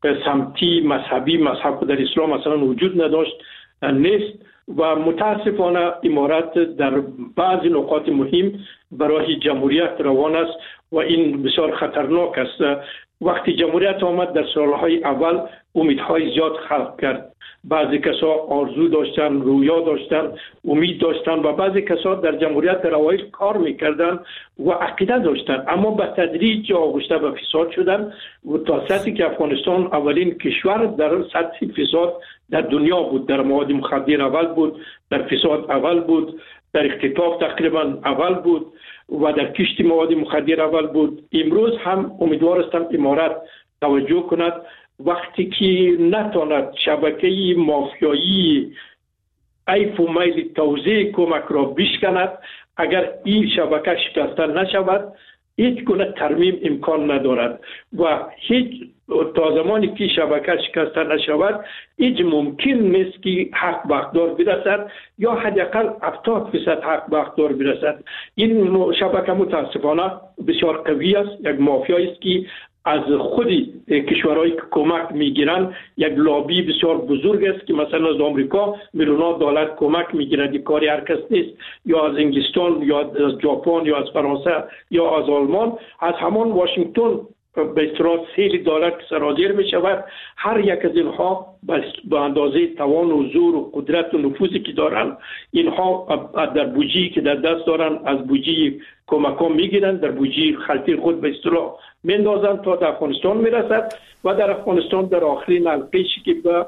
سمتی، مذهب در اسلام مثلا وجود نداشت نیست و متاسفانه امارت در بعضی نقاط مهم برای جمهوریت روان است و این بسیار خطرناک است. وقتی جمهوریت آمد در سالهای اول امیدهای زیاد خلق کرد. بعضی کسا آرزو داشتن، رویا داشتن، امید داشتن و بعضی کسا در جمهوریت در اوایل کار میکردن و عقیده داشتن، اما به تدریج آغشته به فساد شدن و تا سطحی که افغانستان اولین کشور در سطح فساد در دنیا بود. در مواد مخدر اول بود، در فساد اول بود، در اختطاف تقریبا اول بود و در کشت مواد مخدر اول بود. امروز هم امیدوار هستم امارت توجه کند. وقتی که نتواند شبکه مافیایی ایف و میل توزیع کمک را بشکند، اگر این شبکه شکسته نشود هیچ گونه ترمیم امکان ندارد و هیچ تا زمانی که شبکه شکسته نشود هیچ ممکن نیست که حق به حقدار برسد یا حداقل 70% حق به حقدار برسد. این شبکه متاسفانه بسیار قوی است، یک مافیایی است که از خود کشورهایی که کمک میگیرن یک لابی بسیار بزرگ است که مثلا از آمریکا میلیون‌ها دلار کمک میگیرد. این کاری هر کس نیست، یا از انگلستان یا از ژاپن یا از فرانسه یا از آلمان، از همان واشنگتن به اصطلاح $1,000 که سرازیر می شود. هر یک از اینها به اندازه توان و زور و قدرت و نفوذی که دارن اینها در بودجه‌ای که در دست دارن از بودجه کمک ها می گیرن، در بودجه خلطی خود به اصطلاح میندازن تا در افغانستان میرسد و در افغانستان در آخرین حلقه‌ای که به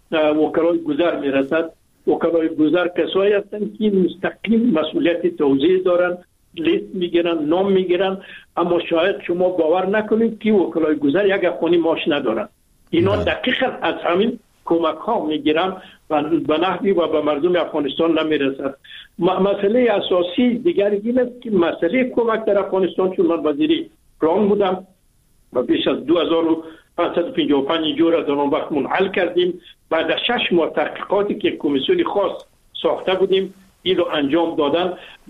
وکلای گذر میرسد. وکلای گذر کسایی هستند که مستقیم مسئولیت توزیع دارن، لیست میگیرن، نام میگیرن، اما شاید شما باور نکنید که وکلای گذر یک افغانی معاش ندارن. اینا دقیقاً از همین کمک ها میگیرن و به نحوی و به مردم افغانستان نمیرسد. مسئله اساسی دیگری این است که مسئله کمک در افغانستان، چون من وزیر ران بودم و بیش از 2555 جور از آن وقت منحل کردیم. بعد از 6 ماه تحقیقاتی که کمیسیون خاص ساخته بودیم این رو انجام دادن.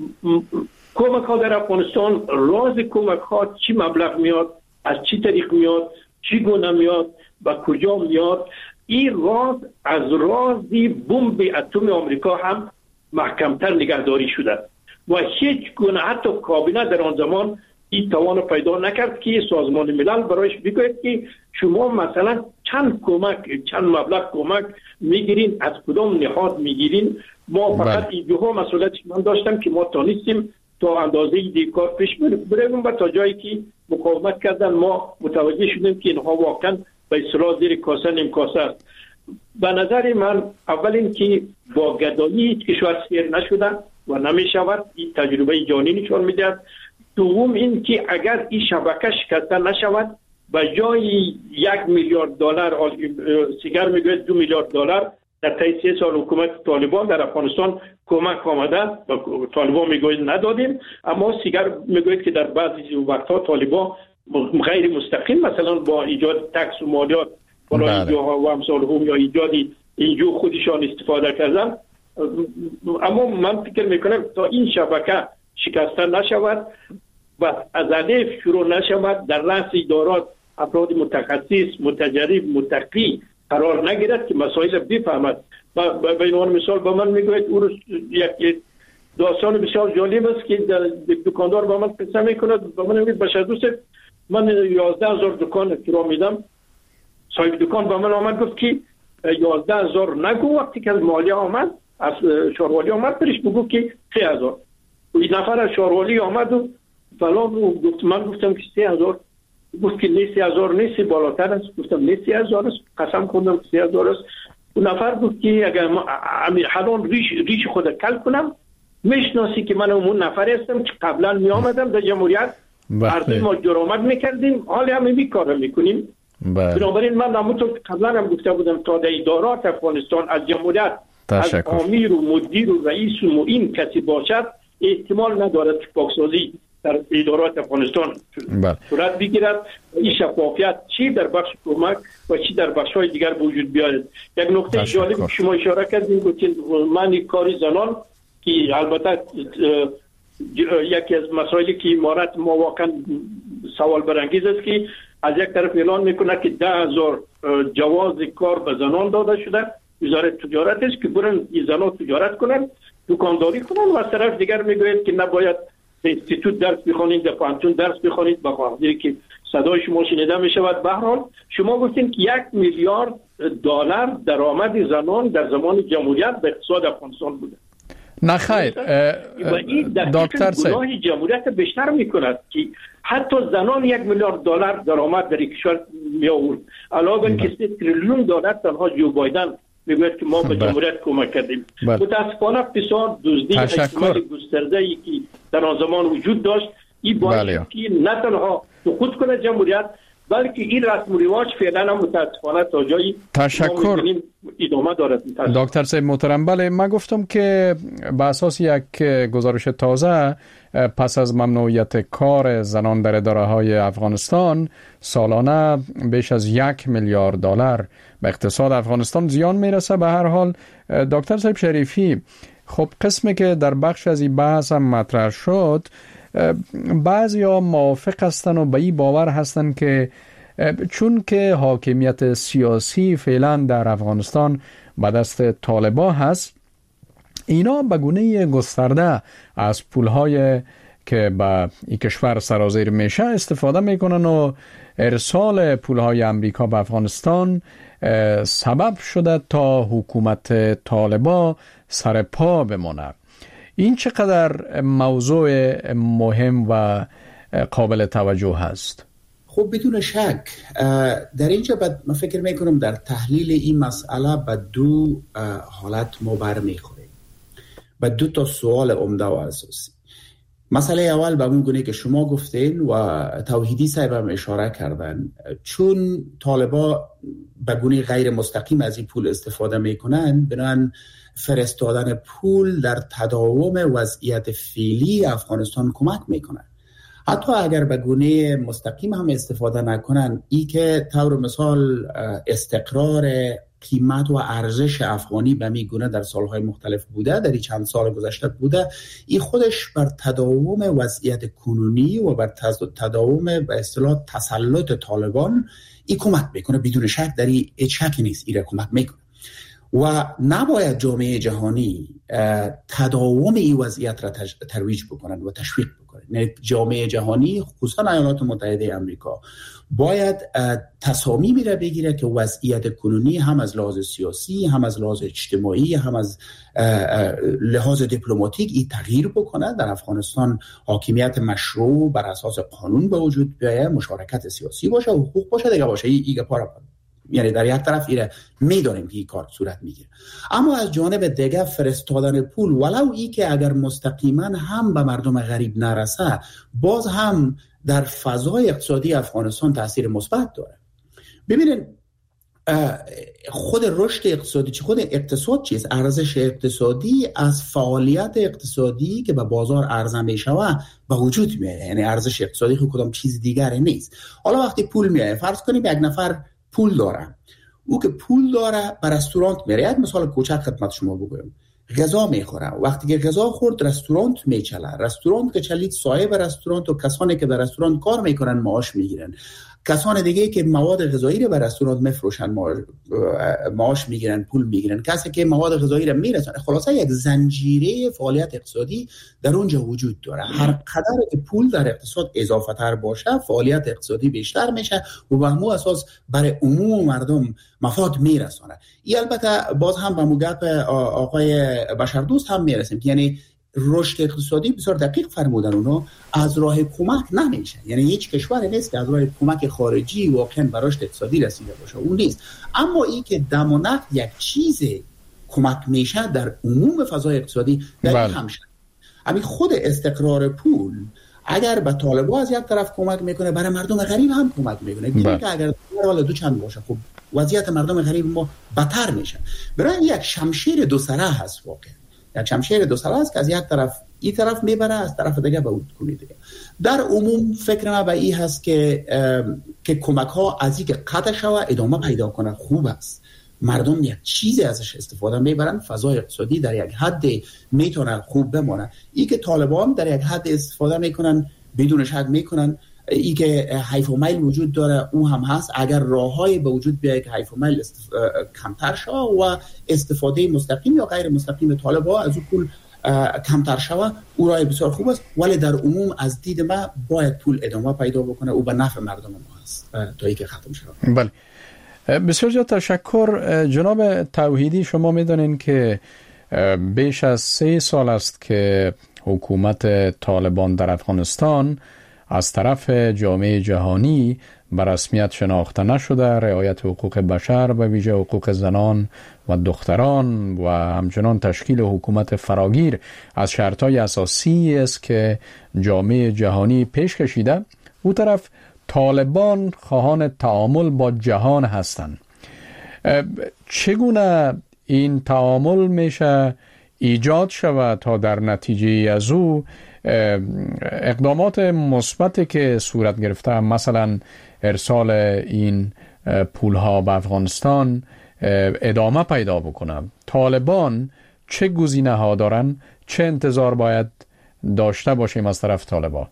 کمک ها در افغانستان، راز کمک ها چی مبلغ میاد، از چی طریق میاد، چی گونه میاد، با کجا میاد، این راز از رازی بمب اتم آمریکا هم محکمتر نگهداری شده و هیچ گونه حتی کابینه در آن زمان این توان پیدا نکرد که سازمان ملل برایش بگوید که شما مثلا چند مبلغ کمک میگیرین، از کدام نهاد میگیرین. ما فقط اینجاها مسئولیتش من داشتم که ما تانستیم تا اندازه دیکار پیش بریم و تا جایی که مقاومت کردن ما متوجه شدیم که اینها واقعا به اصطلاح زیر کاسه نیم کاسه است. به نظر من اول این که با گدایی هیچ کشور سیر نشده و نمی شود، این تجربه جهانی نشان میدهد. دوم این که اگر این شبکه شکسته نشود به جای 1 میلیارد دلار، سیگر میگوید 2 میلیارد دلار در طی 3 سال حکومت طالبان در افغانستان کمک آمده، طالبان میگوید ندادیم، اما سیگر میگوید که در بعضی وقتها طالبان غیر مستقیم مثلا با ایجاد تکس و مالیات برای اینجاها و امثال هم یا ایجادی اینجا خودشان استفاده کردن. اما من فکر میکنم تا این شبکه شکسته نشود و از الف شروع نشود، در رأس ادارات افراد متخصص، متجرب، متقی قرار نگیرد که مسائل بفهمد. به عنوان مثال به من میگوید یک داستان بسیار جالب است که دکاندار به من قصه میکند. به من میگوید بشر دوست من 11,000 دکان کرا میدم. صاحب دکان به من آمد گفت که 11,000 نگو، وقتی که از مالیه آمد، از شاروالی آمد برش بگو که 3,000. این نفر از شاروالی آمد و فلان گفت، من گفتم که 3,000. گفت که نه 3,000 نیست، بالاتر است. گفتم نه 3,000 است، قسم خوندم که 3,000 است. اون نفر گفت که اگر حالان ریش خود کل کنم میشناسی که من اون نفر هستم که قبلا می آمدم در جمهوریت، هر ما جرامت میکردیم، حالی هم این کار میکنیم. بنابراین من همونطور که قبلا هم گفته بودم تا در ادارات افغانستان از جمهوریت از امیر و مدیر و رئیس و معین کسی باشد احتمال ندارد که پاکسازی در ادارات افغانستان صورت بگیرد. این شفافیت چی در بخش کمک و چی در بخش های دیگر وجود بیارد. یک نکته جالب که شما اشاره کردین گفتین من کاری زنان که البته یکی از مسائلی که امارت ما واقعا سوال برانگیز است که از یک طرف اعلان میکنه که 10,000 جواز کار به زنان داده شده، وزارت تجارت است که برن این زنان تجارت کنن، دکانداری کنن، و از طرف دیگر میگوید که نباید اینستیتوت درس بخونید، در پانتون درس بخونید، با خاطر که صدای شما شنیده می شود. به هر حال شما گفتین که 1 میلیارد دلار درآمد زنان در زمان جمهوریت به اقتصاد افغانستان بوده. نه خیر دکتر صاحب، گناه جمهوریت بیشتر میکند که حتی زنان 1 میلیارد دلار درآمد در کشور می آورد، علاوه که 3 تریلیون دلار تنها جو بایدن میگوید که ما به جمهوریت کمک کردیم. متاسفانه فساد، دزدی اجتماعی گسترده‌ای که در آن زمان وجود داشت، این باعث که نه تنها سقوط کنه جمهوریت، بلکه این رسم و رواج فعلا هم متاسفانه تا جایی تشکر ادامه دارد. دکتر صاحب محترم، بله من گفتم که به اساس یک گزارش تازه پس از ممنوعیت کار زنان در اداره‌های افغانستان سالانه بیش از 1 میلیارد دلار به اقتصاد افغانستان زیان میرسه. به هر حال دکتر صاحب شریفی، خب قسمی که در بخش از این بحث هم مطرح شد، بعضیا موافق هستن و به این باور هستن که چون که حاکمیت سیاسی فعلا در افغانستان به دست طالبان هست، اینا به گونه گسترده از پولهای که به این کشور سرازیر میشه استفاده میکنن و ارسال پولهای امریکا به افغانستان سبب شده تا حکومت طالبان سر پا بمونه. این چقدر موضوع مهم و قابل توجه هست؟ خب بدون شک در اینجا من فکر میکنم در تحلیل این مسئله به دو حالت ما برمیخوریم، به 2 تا سوال عمده و اساسی. مسئله اول به اون گونه که شما گفتین و توحیدی صاحب هم اشاره کردن، چون طالبان به گونه غیر مستقیم از این پول استفاده میکنن، بنابراین فرستادن پول در تداوم وضعیت فعلی افغانستان کمک میکنن. حتی اگر به گونه مستقیم هم استفاده نکنن، ای که طور مثال استقرار قیمت و ارزش افغانی به می گونه در سالهای مختلف بوده، در این چند سال گذشته بوده، این خودش بر تداوم وضعیت کنونی و بر تداوم به اصطلاح تسلط طالبان این کمک میکنه. بدون شک در این شکی نیست، این کمک میکنه و نباید جامعه جهانی تداوم این وضعیت را ترویج بکنن و تشویق بکنن. یعنی جامعه جهانی خصوصا ایالات متحده آمریکا باید تصامیمی را بگیره که وضعیت کنونی هم از لحاظ سیاسی، هم از لحاظ اجتماعی، هم از لحاظ دیپلماتیک این تغییر بکنه. در افغانستان حاکمیت مشروع بر اساس قانون به وجود بیاید، مشارکت سیاسی باشه، حقوق باشه، دیگه باشه. این پارا، یعنی در یک طرف ایره میدونیم که این کار صورت میگیره، اما از جانب دیگه فرستادن پول ولو ای که اگر مستقیما هم به مردم غریب نرسه، باز هم در فضای اقتصادی افغانستان تاثیر مثبت داره. ببینید خود رشد اقتصادی چه خود اقتصاد چیست؟ ارزش اقتصادی از فعالیت اقتصادی که به بازار عرضه میشوه به وجود میاد. یعنی ارزش اقتصادی خود کدام چیز دیگری نیست. حالا وقتی پول میاد، فرض کنیم یک نفر پول داره، او که پول داره به رستوران میره، یک مثال کوچک خدمت شما بگویم، غذا میخوره، وقتی که غذا خورد رستوران میچله، رستوران که چلید صاحب رستوران و کسانی که در رستوران کار میکنن معاش میگیرن، کسان دیگه که مواد غذایی رو به رستوران میفروشن معاش میگیرن، پول میگیرن، کسی که مواد غذایی رو میرسونه. خلاصه یک زنجیره فعالیت اقتصادی در اونجا وجود داره. هر قدر که پول در اقتصاد اضافه تر باشه، فعالیت اقتصادی بیشتر میشه و به همون اساس برای عموم مردم مفاد میرسونه. این البته باز هم به موگپ آقای بشردوست هم میرسیم که یعنی رشد اقتصادی بسیار دقیق فرمودن، اونو از راه کمک نمیشه. یعنی هیچ کشوری نیست که از راه کمک خارجی واقعا به رشد اقتصادی رسیده باشه، اون نیست. اما این که دم و نقد یک چیز کمک میشه در عموم فضای اقتصادی در این همشه. همین خود استقرار پول اگر به طالبان از یک طرف کمک میکنه، برای مردم غریب هم کمک میکنه. دیگه که اگر حالا دو چند باشه، خب وضعیت مردم غریب ما بدتر میشه. برای یک شمشیر دو سره هست واقعا. یک شمشیر دو سره است که از یک طرف این طرف میبره، از طرف دیگه به اون کنی دیگه. در عموم فکر ما به این هست که کمک ها از این که قطع شوه ادامه پیدا کنه خوب است. مردم یک چیزی ازش استفاده میبرن، فضای اقتصادی در یک حد میتونه خوب بمونه. این که طالبان در یک حد استفاده میکنن بدون شک میکنن. این که حیف و میل وجود داره او هم هست. اگر راههای به وجود بیاید که حیف و میل کمتر شوه و استفاده مستقیم یا غیر مستقیم طالبان از اون پول کمتر شوه، او راه بسیار خوب است. ولی در عموم از دید ما باید پول ادامه پیدا بکنه، او به نفع مردم ما است تا اینکه ختم شود. بله، بسیار زیاد تشکر جناب توحیدی. شما میدونین که بیش از 3 سال است که حکومت طالبان در افغانستان از طرف جامعه جهانی به رسمیت شناخته نشده. رعایت حقوق بشر و ویژه حقوق زنان و دختران و همچنان تشکیل حکومت فراگیر از شرطهای اساسی است که جامعه جهانی پیش کشیده. او طرف طالبان خواهان تعامل با جهان هستند. چگونه این تعامل میشه ایجاد شود تا در نتیجه از او اقدامات مثبتی که صورت گرفته، مثلا ارسال این پولها به افغانستان، ادامه پیدا بکنه؟ طالبان چه گزینه ها دارن؟ چه انتظار باید داشته باشیم از طرف طالبان؟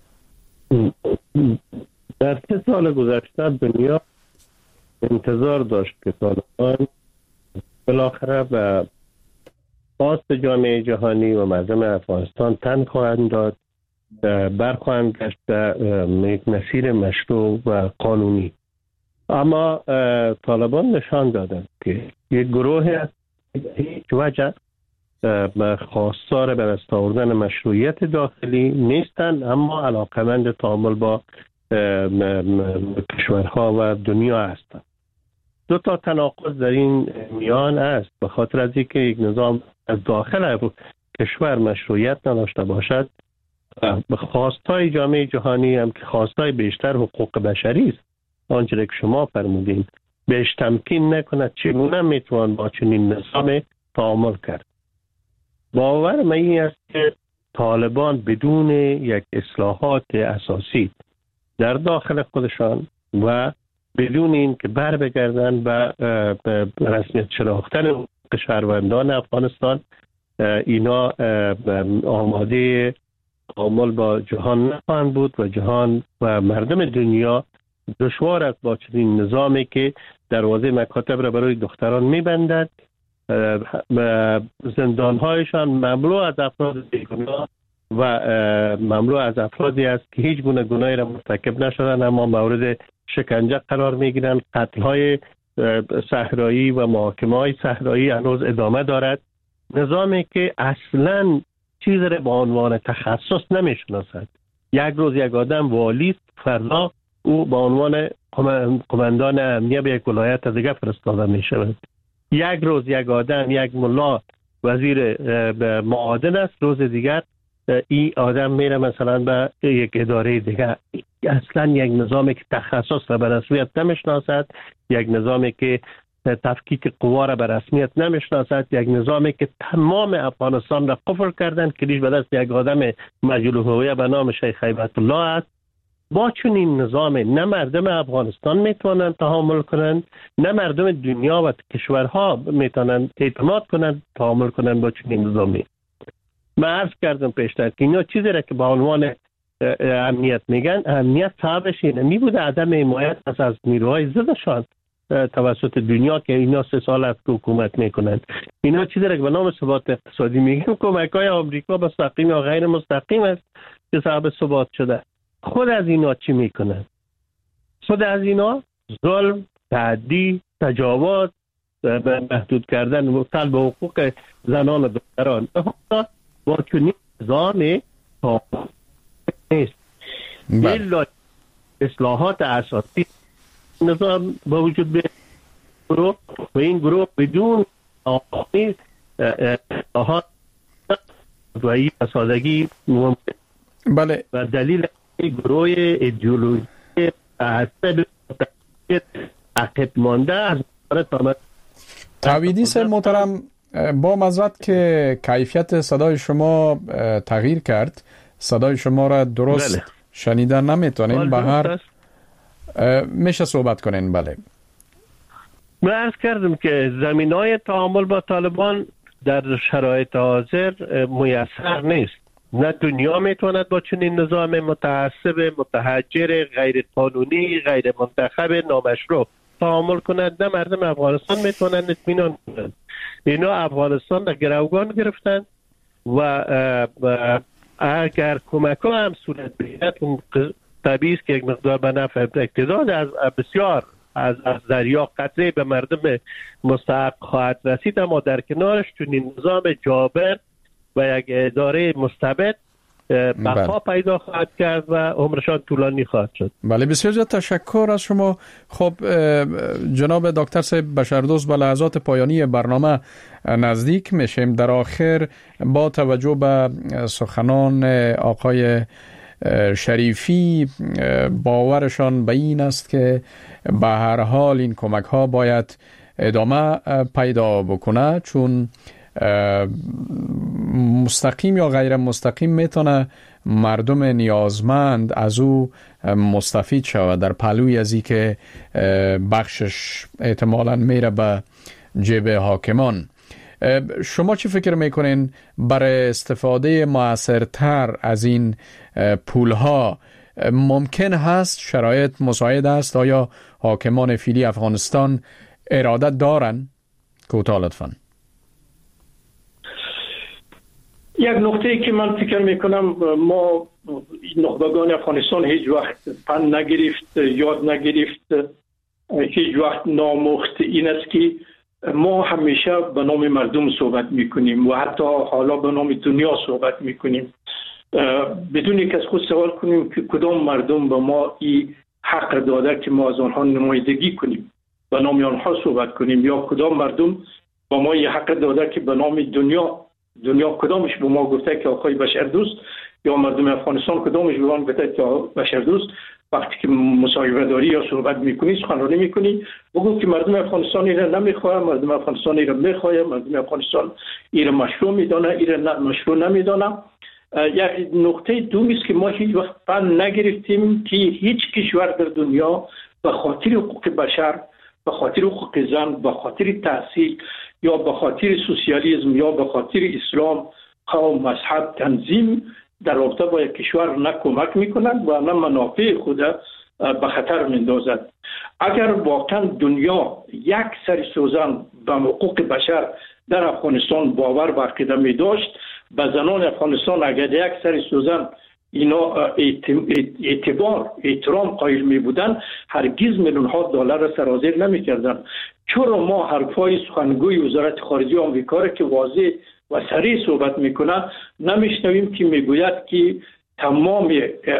در 3 سال گذشته دنیا انتظار داشت که طالبان بالاخره به خواست جامعه جهانی و مردم افغانستان تن خواهند داد، برخواهند گشت به یک مسیر مشروع و قانونی. اما طالبان نشان دادند که یک گروه هیچ وجه خواستار به دست آوردن مشروعیت داخلی نیستند، اما علاقمند تعامل با کشورها و دنیا هستند. 2 تا تناقض در این میان است، به خاطر از اینکه یک نظام از داخل کشور مشروعیت نداشته باشد، به خواستای جامعه جهانی هم که خواستای بیشتر حقوق بشری است، آنچه که شما فرمودین، بهش تمکین نکند چگونه میتوان با چنین نظام تعامل کرد. باور من این است که طالبان بدون یک اصلاحات اساسی در داخل خودشان و بدون این که بر بگردن به رسمیت شناختن شهروندان افغانستان، اینا آماده تعامل با جهان نخواهند بود و جهان و مردم دنیا دشوار است با چنین نظامی که دروازه مکاتب را برای دختران میبندد، زندانهایشان مملو از افراد بیگناه و مملو از افرادی است که هیچ گونه گناهی را مرتکب نشدن اما مورد شکنجه قرار میگیرند. قتل‌های صحرایی و محاکمه‌های صحرایی هنوز ادامه دارد. نظامی که اصلاً چیزی را به عنوان تخصص نمیشناسد. یک روز یک آدم والی است، فردا او به عنوان قماندان امنیه به یک ولایت دیگه فرستاده می شود. یک روز یک آدم، یک ملا وزیر معادن است، روز دیگر این آدم میره مثلا به یک اداره دیگه. اصلا یک نظامی که تخصص را به رسمیت نمیشناسد، یک نظامی که تفکیک قوا را به رسمیت نمیشناسد، یک نظامی که تمام افغانستان را قفل کردن که ریش به دست یک آدم مجهول هویه به نام شیخ هیبت الله است. با چنین نظام نه مردم افغانستان میتونن تحمل کنند، نه مردم دنیا و کشورها میتونن اعتماد کنند تحمل کنند با چنین نظامی. من عرض کردم پیشتر که اینا چیزی را که به عنوان امنیت میگن، امنیت صاحبش اینه می بوده عدم حمایت از نیروهای ضدشان توسط دنیا که اینا 3 سال است که حکومت میکنند. اینا چیزی را که به نام ثبات اقتصادی میگن، کمک‌های آمریکا مستقیم یا غیر مستقیم است که سبب ثبات شده. خود از اینا چی میکنند؟ خود از اینا ظلم، تعدی، تجاوز، محدود کردن سلب حقوق زنان و دختران. با چنین نظام نیست. الا اصلاحات اساسی نظام با وجود بیاید و این گروه بدون اصلاحات و این سادگی ممکن. بله. و دلیل گروه ایدئولوژی عصب عقب مانده از تعویدی سر محترم، با معذرت که کیفیت صدای شما تغییر کرد، صدای شما را درست بله. شنیدن نمیتونیم، به هر میشه صحبت کنین. بله، من عرض کردم که زمینای تعامل با طالبان در شرایط حاضر میسر نیست. نه دنیا میتواند با چنین نظام متعصب، متحجر، غیر قانونی، غیر منتخب، نامشروع تعامل کند، نه مردم افغانستان میتونند اطمینان کنند. اینا افغانستان را گروگان گرفتند و اگر کمک ها هم صورت بگیرد طبیعی است که یک مقدار به نفع اقتدار از بسیار از دریا قطره به مردم مستحق خواهد رسید، اما در کنارش چنین نظام جابر و یک اداره مستبد بقا پیدا خواهد کرد و عمرشان طولانی خواهد شد. بله، بسیار زیاد تشکر از شما. خب جناب دکتر صاحب بشردوست، به لحظات پایانی برنامه نزدیک میشیم. در آخر با توجه به سخنان آقای شریفی، باورشان به این است که به هر حال این کمک ها باید ادامه پیدا بکنه، چون مستقیم یا غیر مستقیم میتونه مردم نیازمند از او مستفید شود در پهلوی از این که بخشش احتمالاً میره به جیب حاکمان. شما چی فکر میکنین برای استفاده مؤثرتر از این پولها ممکن هست؟ شرایط مساعد است؟ آیا حاکمان فعلی افغانستان اراده دارن؟ کوتاه لطفاً. یک نقطه‌ای که من فکر میکنم ما نخبگان افغانستان هیچ وقت پند نگرفت، یاد نگرفت، هیچ وقت نامخت این است که ما همیشه به نام مردم صحبت میکنیم و حتی حالا به نام دنیا صحبت میکنیم بدون که از خود سوال کنیم که کدام مردم به ما این حق داده که ما از آنها نمایندگی کنیم، به نام آنها صحبت کنیم، یا کدام مردم به ما این حق داده که به نام دنیا کدامش به ما گفته که آقای بشردوست یا مردم افغانستان کدامش بیان بده که بشردوست، وقتی که مصاحبه داری یا صحبت میکنی سخنرانی میکنی بگو که مردم افغانستان ایره نمیخواه، مردم افغانستان ایره میخواه، مردم افغانستان ایره مشروع میدانه، ایره مشروع نمیدانه. یک نقطه دومی است که ما هیچ وقت پند نگرفتیم که هیچ کشور در دنیا به خاطر حقوق بشر، به خاطر حقوق زن، به خاطر تحصیل یا به خاطر سوسیالیسم یا به خاطر اسلام، قوم، مذهب، تنظیم در رابطه با یک کشور نه کمک میکنند و نه منافع خود به خطر میندازد. اگر واقعا دنیا یک سر سوزن به حقوق بشر در افغانستان باور و عقیده می داشت، به زنان افغانستان اگر یک سر سوزن اینا احترام قائل می بودن، هرگز میلیون ها دلار را سرازیر نمی کردن. چرا ما حرفای سخنگوی وزارت خارجه آمریکا را که واضح و صریح صحبت میکنه نمیشنویم که میگوید که تمام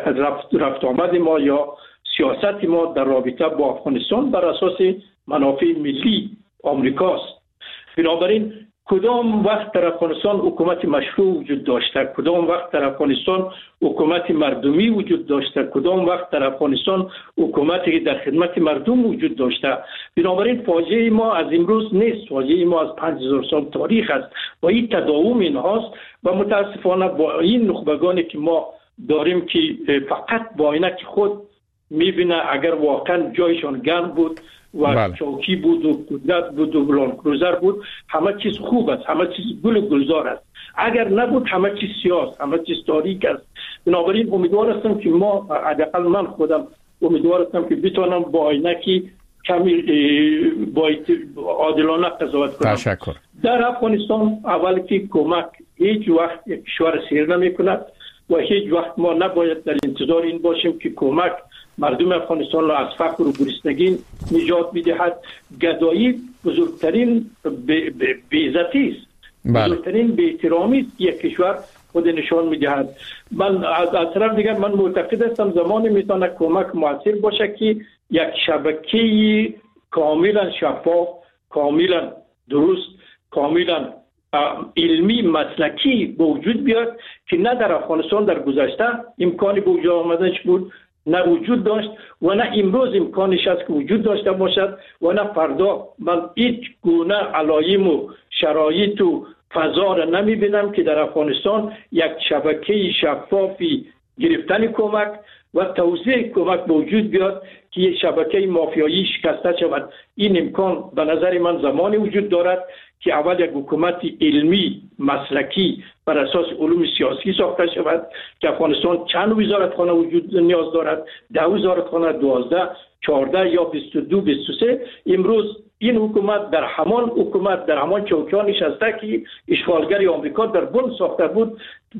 رفت آمد ما یا سیاست ما در رابطه با افغانستان بر اساس منافع ملی آمریکاست. بنابراین کدام وقت در افغانستان حکومت مشروع وجود داشته، کدام وقت در افغانستان حکومت مردمی وجود داشته، کدام وقت در افغانستان حکومتی در خدمت مردم وجود داشته. بنابراین فاجعه ما از امروز نیست، فاجعه ما از 5000 سال تاریخ است و این تداوم اینهاست و متاسفانه با این نخبگانی که ما داریم که فقط با عینک خود میبینه اگر واقعا جایشان گرم بود و چوکی بود و قدرت بود و لند کروزر بود، همه چیز خوب است، همه چیز گل و گلزار است. اگر نبود همه چیز سیاه است، همه چیز تاریک است. بنابراین امیدوار هستم که ما، حداقل من خودم امیدوار هستم که بتونم با عینکی کمی با عادلانه قضاوت کنم. تشکر. در افغانستان اول که کمک هیچ وقت یک کشور سیر نمی کند و هیچ وقت ما نباید در انتظار این باشیم که کمک مردم افغانستان را از فقر و گرسنگی نجات می‌دهد. گدایی بزرگترین بی‌عزتی است، بزرگترین بی‌احترامی است یک کشور خود نشان می‌دهد. من از طرف دیگر من معتقد هستم زمانی میتونه کمک موثر باشه که یک شبکه کاملا شفاف، کاملا درست، کاملا علمی مسلکی به وجود بیاد که نه در افغانستان در گذشته امکانی به وجود آمدنش بود، نه وجود داشت و نه امروز امکانش است که وجود داشته باشد و نه فردا. من هیچ گونه علایم و شرایط و فضا را نمی بینم که در افغانستان یک شبکه شفافی گرفتن کمک و توزیع کمک به وجود بیاد که یک شبکه مافیایی شکسته شود. این امکان به نظر من زمانی وجود دارد که اول یک حکومت علمی مسلکی بر اساس علوم سیاسی ساخته شود که افغانستان چند وزارتخانه وجود نیاز دارد، 10 وزارتخانه، 12، 14 یا 22، 23. امروز این حکومت در همان چوکیان نشسته که اشغالگر آمریکا در بن ساخته بود.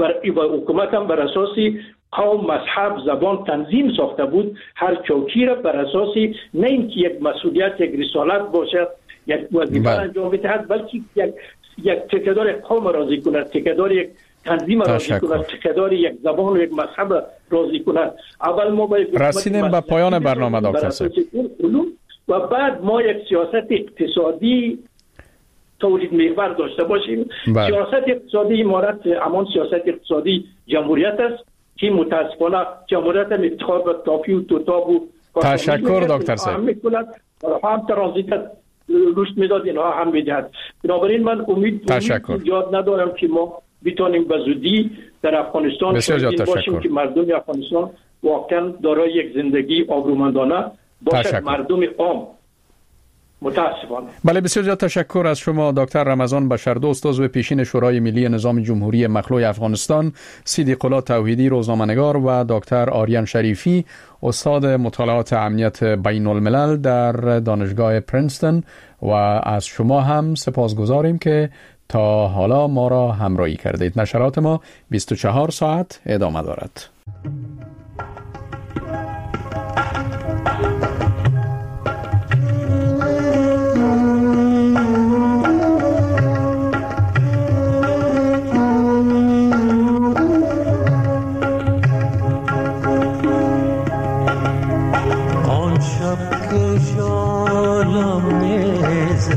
حکومت هم بر اساس قوم، مذهب، زبان، تنظیم ساخته بود. هر چوکی را بر اساس نه اینکه یک مسئولیت، یک رسالت باشد، یک وظیفه انجام بدهد، بلکه یک تکهدار قوم راضی کند، تکهدار یک تنظیم راضی کند، تکهدار یک زبان و یک مذهب راضی کند. اول ما باید رسیدیم به پایان برنامه دکتر صاحب و بعد ما یک سیاست اقتصادی تولید محور داشته باشیم. سیاست اقتصادی امارت همان سیاست اقتصادی جمهوریت است که متاسفانه جمهوریت هم افتخار به تاپی و توتاب و تشکر دکتر صاحب هم ترانزیت رشد میداد، اینها هم میدهد. بنابراین من امید یاد ندارم که ما بتانیم به زودی در افغانستان باشیم که مردم افغانستان واقعا دارای یک زندگی آبرومندانه باشد. مردم عام متاسفانه. بله، بسیار زیاد تشکر از شما دکتر رمضان بشردوست، عضو پیشین شورای ملی نظام جمهوری مخلوع افغانستان، صدیق الله توحیدی روزنامه‌نگار و دکتر آریان شریفی استاد مطالعات امنیت بین الملل در دانشگاه پرینستون. و از شما هم سپاسگزاریم که تا حالا ما را همراهی کردید. نشرات ما 24 ساعت ادامه دارد.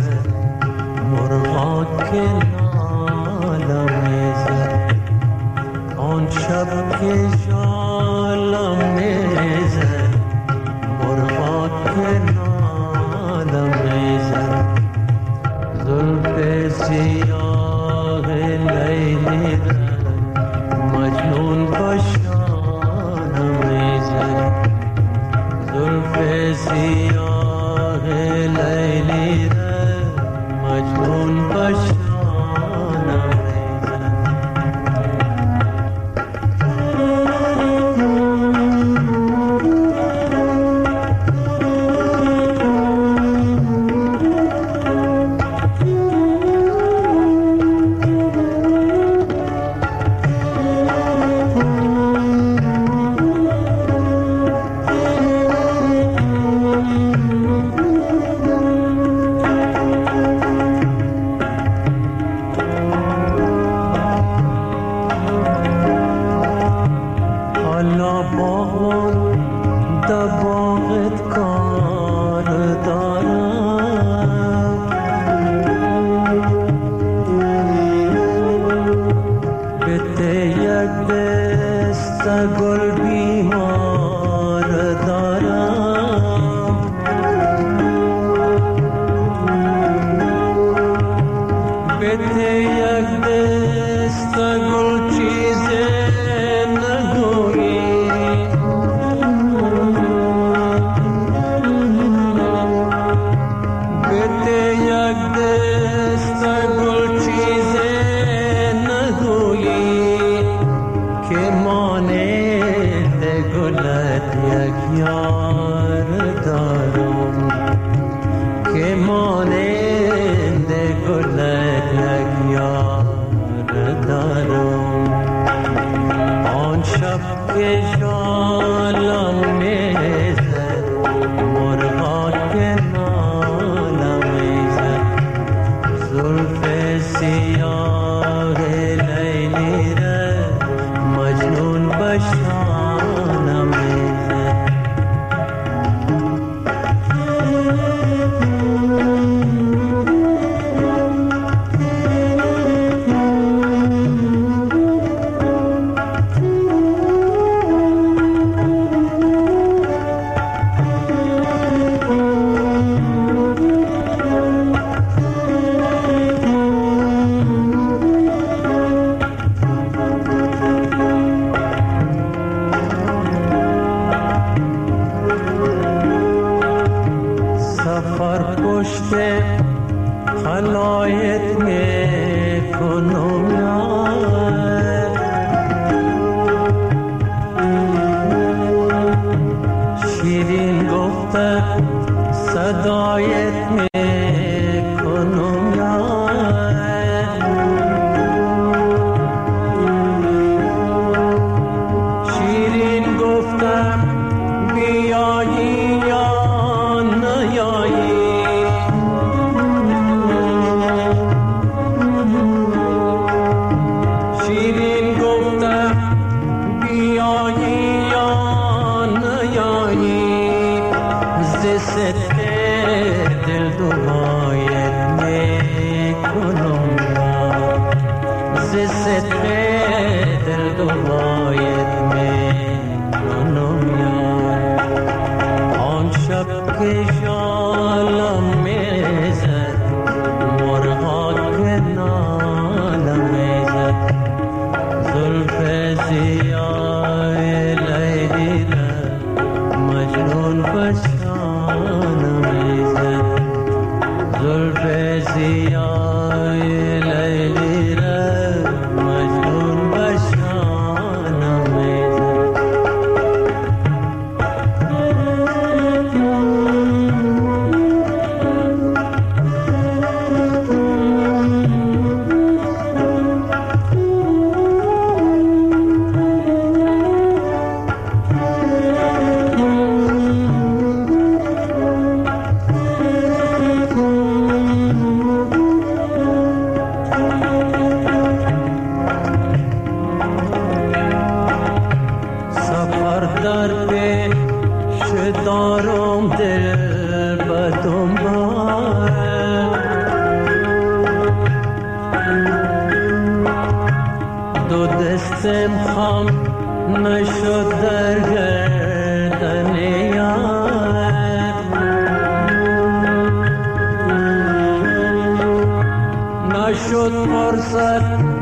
on دو دست دستم خام نشد در گردن یار، نشد فرصت